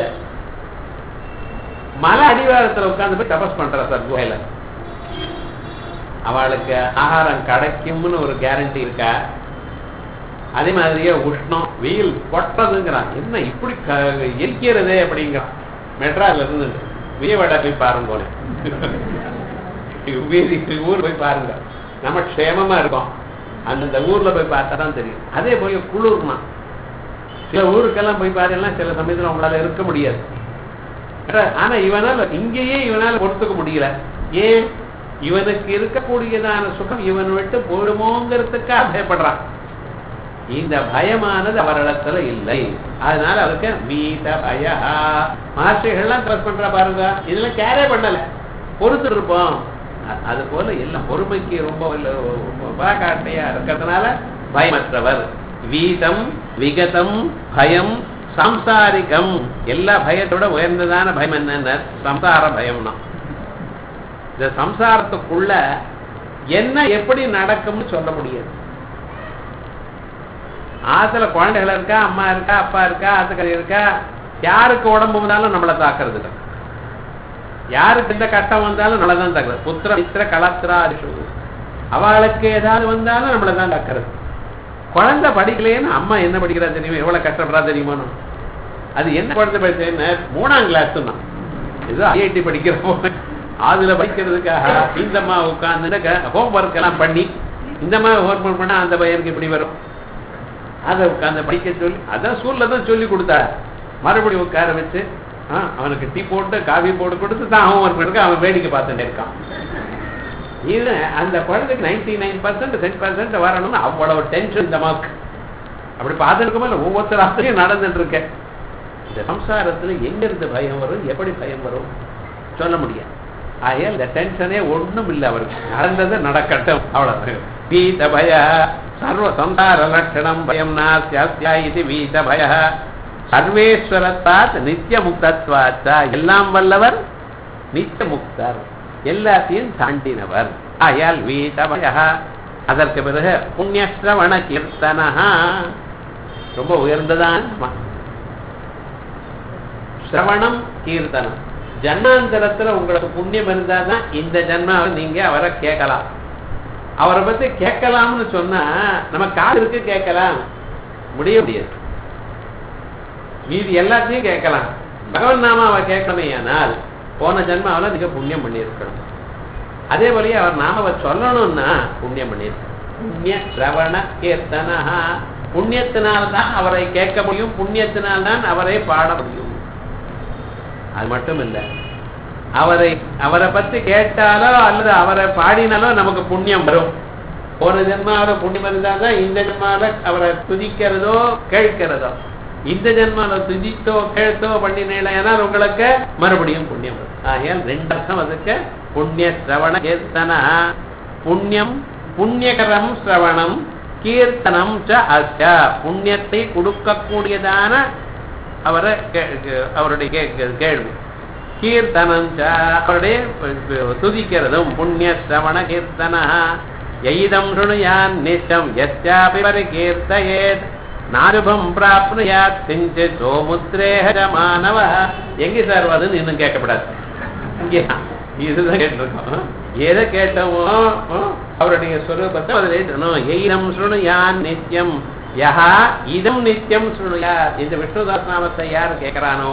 மலை அடிவாரத்தில் உட்கார்ந்து போய் தபஸ் பண்ற சார் குகையில. அவளுக்கு ஆகாரம் கிடைக்கும்னு ஒரு கேரண்டி இருக்கா? அதே மாதிரியே உஷ்ணம், வெயில் கொட்டுறதுங்கிறான், என்ன இப்படி எரிக்கிறதே அப்படிங்கிறான். மெட்ராஸ்ல இருந்து வியவடை போய் பாருங்க, ஊர் போய் பாருங்க, நம்ம க்ஷேமமா இருக்கோம். அந்தந்த ஊர்ல போய் பார்த்தா தான் தெரியும். அதே போல குளிர்னா சில ஊருக்கெல்லாம் போய் பாருன்னா சில சமயத்துல உங்களால இருக்க முடியாது. ஆனா இங்கேயே இவனால பொறுத்துக்க முடியல. ஏன்? இவனுக்கு இருக்கக்கூடியதான சுகம் இவன் விட்டு போடுமோங்கிறதுக்காக பயப்படுறான். இந்த பயமானது அவரிடத்துல இல்லை. அதனால அவருக்கு வீத பய. மகர்ஷிகள்லாம் தபஸ் பண்ற பாருங்க, இதெல்லாம் கேரே பண்ணல, பொறுத்து இருப்போம். அது போல எல்லாம் பொறுமைக்கு ரொம்ப காட்டையா இருக்கிறதுனால பயமற்றவர். வீதம் விகதம் பயம் சம்சாரிகம். எல்லா பயத்தோட உயர்ந்ததான பயம் என்னன்னா சம்சார பயம்னா. இந்த சம்சாரத்துக்குள்ள என்ன எப்படி நடக்கும்னு சொல்ல முடியாது. ஆத்துல குழந்தைகள் இருக்கா, அம்மா இருக்கா, அப்பா இருக்கா, ஆத்துக்கறி இருக்கா, யாருக்கு உடம்பு வந்தாலும் நம்மளை தாக்குறது இல்லை. யாருக்கு எந்த கஷ்டம் வந்தாலும் நம்மளை தான் தாக்குறது. புத்திர மித்திர கலத்திரா அவளுக்கு ஏதாவது வந்தாலும் நம்மளை தான் தாக்குறது. குழந்தை படிக்கலையேன்னு அம்மா என்ன படிக்கிறா தெரியுமா, எவ்வளவு கஷ்டப்படுறா தெரியுமா? அது என்ன குழந்தை படிச்சேன்னு 3ஆம் கிளாஸ் தான், ஏதோ ஐஐடி படிக்கிறப்போ அதுல படிக்கிறதுக்காக இந்த அம்மா உட்கார்ந்து ஹோம் ஒர்க் எல்லாம் பண்ணி இந்த மாதிரி ஹோம் ஒர்க் பண்ணா அந்த பையனுக்கு இப்படி வரும், அதை உட்கார்ந்து படிக்க சொல்லி அதான் ஸ்கூல்ல தான் சொல்லி கொடுத்தா. மறுபடியும் உட்கார வச்சு அவனுக்கு டீ போட்டு காஃபி போட்டு கொடுத்து தான் ஹோம் ஒர்க் பண்ணிருக்க, அவன் வேடிக்கை பார்த்துட்டே இருக்கான். இது அந்த குழந்தைக்கு 99% 10% வரணும்னு அவ்வளவு டென்ஷன் இந்த மார்க். அப்படி பார்த்துருக்கோமா இல்லை? ஒவ்வொருத்தர் ஆசிரியும் நடந்துட்டு இருக்கேன். இந்த சம்சாரத்துல எங்க இருந்து பயம் வரும், எப்படி பயம் வரும் சொல்ல முடியாது. ஆகையால் இந்த டென்ஷனே ஒண்ணும் இல்லை அவருக்கு. நடந்தது நடக்கட்டும், அவ்வளவு. வீத பய சர்வ சம்சார லட்சணம் பயம் நாஸ்யா இது வீத பய சர்வேஸ்வரத்தாத் நித்திய முக்தத்வாச்சா. எல்லாம் வல்லவர், நித்திய முக்தர், எல்லாத்தையும் தாண்டினவர். ஆயால் வீத பய. அதற்கு பிறகு புண்ணியஸ்ரவண கீர்த்தனா. ரொம்ப உயர்ந்ததான் சிரவணம் கீர்த்தனம். ஜன்மாந்தரத்துல உங்களுக்கு புண்ணியம் இருந்தாதான் இந்த ஜன்மாவை நீங்க அவரை கேட்கலாம். அவரை பத்தி கேட்கலாம்னு சொன்னா நம்ம காதுக்கு கேட்கலாம் முடியாது. மீதி எல்லாத்தையும் கேட்கலாம். பகவன் நாம அவ கேட்கணுமே, ஆனால் போன ஜன்மாவில் நீங்க புண்ணியம் பண்ணியிருக்கணும். அதே போலயே அவர் நாம சொல்லணும்னா புண்ணியம் பண்ணியிருக்கணும். புண்ணிய சிரவண கீர்த்தனா. புண்ணியத்தினால்தான் அவரை கேட்க முடியும், புண்ணியத்தினால்தான் அவரை பாட முடியும். அது மட்டும் இல்லை, அவரை பத்தி கேட்டாலோ அல்லது அவரை பாடினாலோ நமக்கு புண்ணியம் வரும். போன ஜென்மாவில புண்ணியம் இருந்தால்தான் இந்த ஜென்மாவில அவரை துதிக்கிறதோ கேட்கிறதோ. இந்த ஜென்மாவில துதித்தோ கேட்டோ பண்ணினால் உங்களுக்கு மறுபடியும் புண்ணியம் வரும். ஆகையால் 2 அர்த்தம் அதுக்கு. புண்ணிய சிரவண கீர்த்தனா. புண்ணியம் புண்ணியகரம் சிரவணம், கீர்த்தனம் ச அஸ்ய. புண்ணியத்தை கொடுக்கக்கூடியதான அவருடைய கேள்வி. கீர்த்தனம் அவருடைய துதிக்கிறதும். புண்ணிய சிரவண கீர்த்தனா. எய்தம் சுணுயான் நிஷம் யஸ்யாபி பரிகீர்த்தயேத் நாருபம் பிராப்னுயாத் கிஞ்சித் சோமுத்ரேஹ மானவः. எங்கே சார் வருதுன்னு இன்னும் கேட்கப்படாது. இங்கே இதுதான் கேட்டிருக்கோம். எதை கேட்டோமோ அவருடைய ஸ்வரூபத்தை அதில் எயினம் சுணுயான் நித்தியம் யஹா இதம் நித்தியம் சுணுயா. இந்த விஷ்ணுதாஸ் நாமத்தை யார் கேட்கிறானோ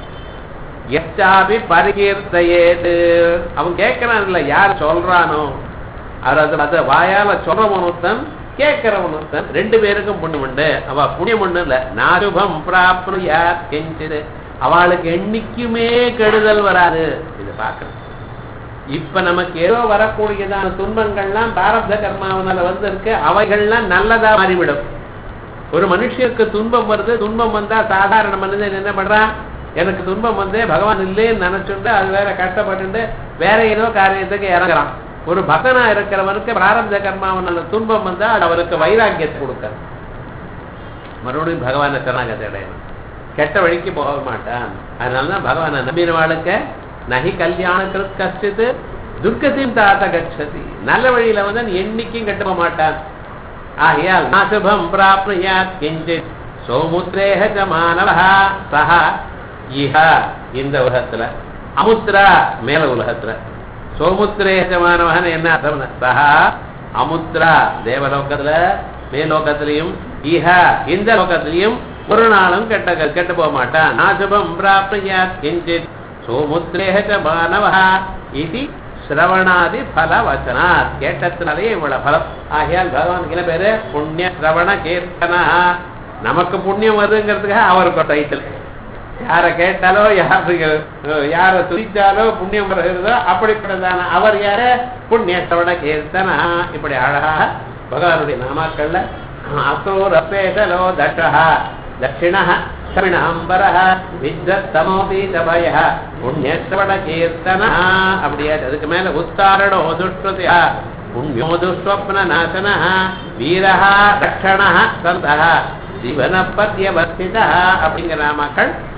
எச்சாபி பரிகீர்த்தையேது அவன் கேட்கிறான் இல்ல, யார் சொல்றானோ அது வாயால சொல்றவனுத்தன் கேட்கிறவனுத்தன் ரெண்டு பேருக்கும் புண்ணியம் உண்டு. அவ புண்ணியம் உண்டு இல்ல, நாருபம் பிராப்னுயா கெஞ்சிது அவளுக்கு என்னைக்குமே கெடுதல் வராது. இது பார்க்கணும். இப்ப நமக்கு ஏதோ வரக்கூடியதான துன்பங்கள்லாம் பிராரப்த கர்மாவனால வந்திருக்கு, அவைகள்லாம் நல்லதா மாறிவிடும். ஒரு மனுஷனுக்கு துன்பம் வருது, துன்பம் வந்தா சாதாரண மனிதன் என்ன பண்றான், எனக்கு துன்பம் வந்து பகவான் இல்லேன்னு நினைச்சுட்டு அது வேற கஷ்டப்பட்டு வேற ஏதோ காரியத்துக்கு இறங்குறான். ஒரு பக்தனா இருக்கிறவனுக்கு பிராரப்த கர்மாவனால துன்பம் வந்தா அது அவருக்கு வைராக்கியத்தை கொடுக்க மறுபடியும் பகவானை சரணாகதி அடையணும், கெட்ட வழிக்கு போக மாட்டான். அதனாலதான் பகவானை நம்பின வாழ்க்கை நகி கல்யாண கஷ்டித்து துர்க்கத்தையும் தாத்த கட்சதி, நல்ல வழியில வந்து என்னைக்கும் கெட்டு போக மாட்டான். ஆகையால் நாசுபம் பிராப்னுயாத் கிஞ்சித் சோமுத்ரேஹ ச மானவஹ சஹ இஹ இந்த உலகத்துல அமுத்ரா மேல உலகத்துல சோமுத்ரேஹ ச மானவஹன்னு என்ன அர்த்தம்? சஹ அமுத்ரா தேவலோகத்துல மேலோகத்திலையும் இஹ இந்த லோகத்திலையும் ஒரு நாளும் கெட்டு போக மாட்டான். நாசுபம் பிராப்னுயாத் கிஞ்சித் சோமுத்ரேஹ ச மானவஹ இது சிரவணாதி பல வச்சனாத் கேட்டத்தினாலேயே இவ்வளவு பலம். ஆகையால் பகவான் என்ன பேரு புண்ணிய சிரவண கீர்த்தனா. நமக்கு புண்ணியம் வருதுங்கிறதுக்காக அவருக்கு டைட்டில். யாரை கேட்டாலோ யாரை துதிச்சாலோ புண்ணியம் வருகிறதோ அப்படிப்பட்டதான அவர் யார புண்ணிய சிரவண கீர்த்தனா. இப்படி அழகாக பகவானுடைய நாமாக்கள்ல அசோ ரப்பேதலோ தட்சஹ தட்சிணஹ கவிணாம்பரஹ வித்வத்தமோபீதபயஹ புண்ணியஸ்ரவண கீர்த்தனஹ. அப்படியே அதுக்கு மேல உத்தாரணோ துஷ்டுதிஹ புண்ணியோ துஷ்வப்ன நாசனஹ வீரஹ ரக்ஷணஹ சந்தஹ ஜீவன பத்யவர்த்திதஹ அப்படிங்கிற நாமாக்கள்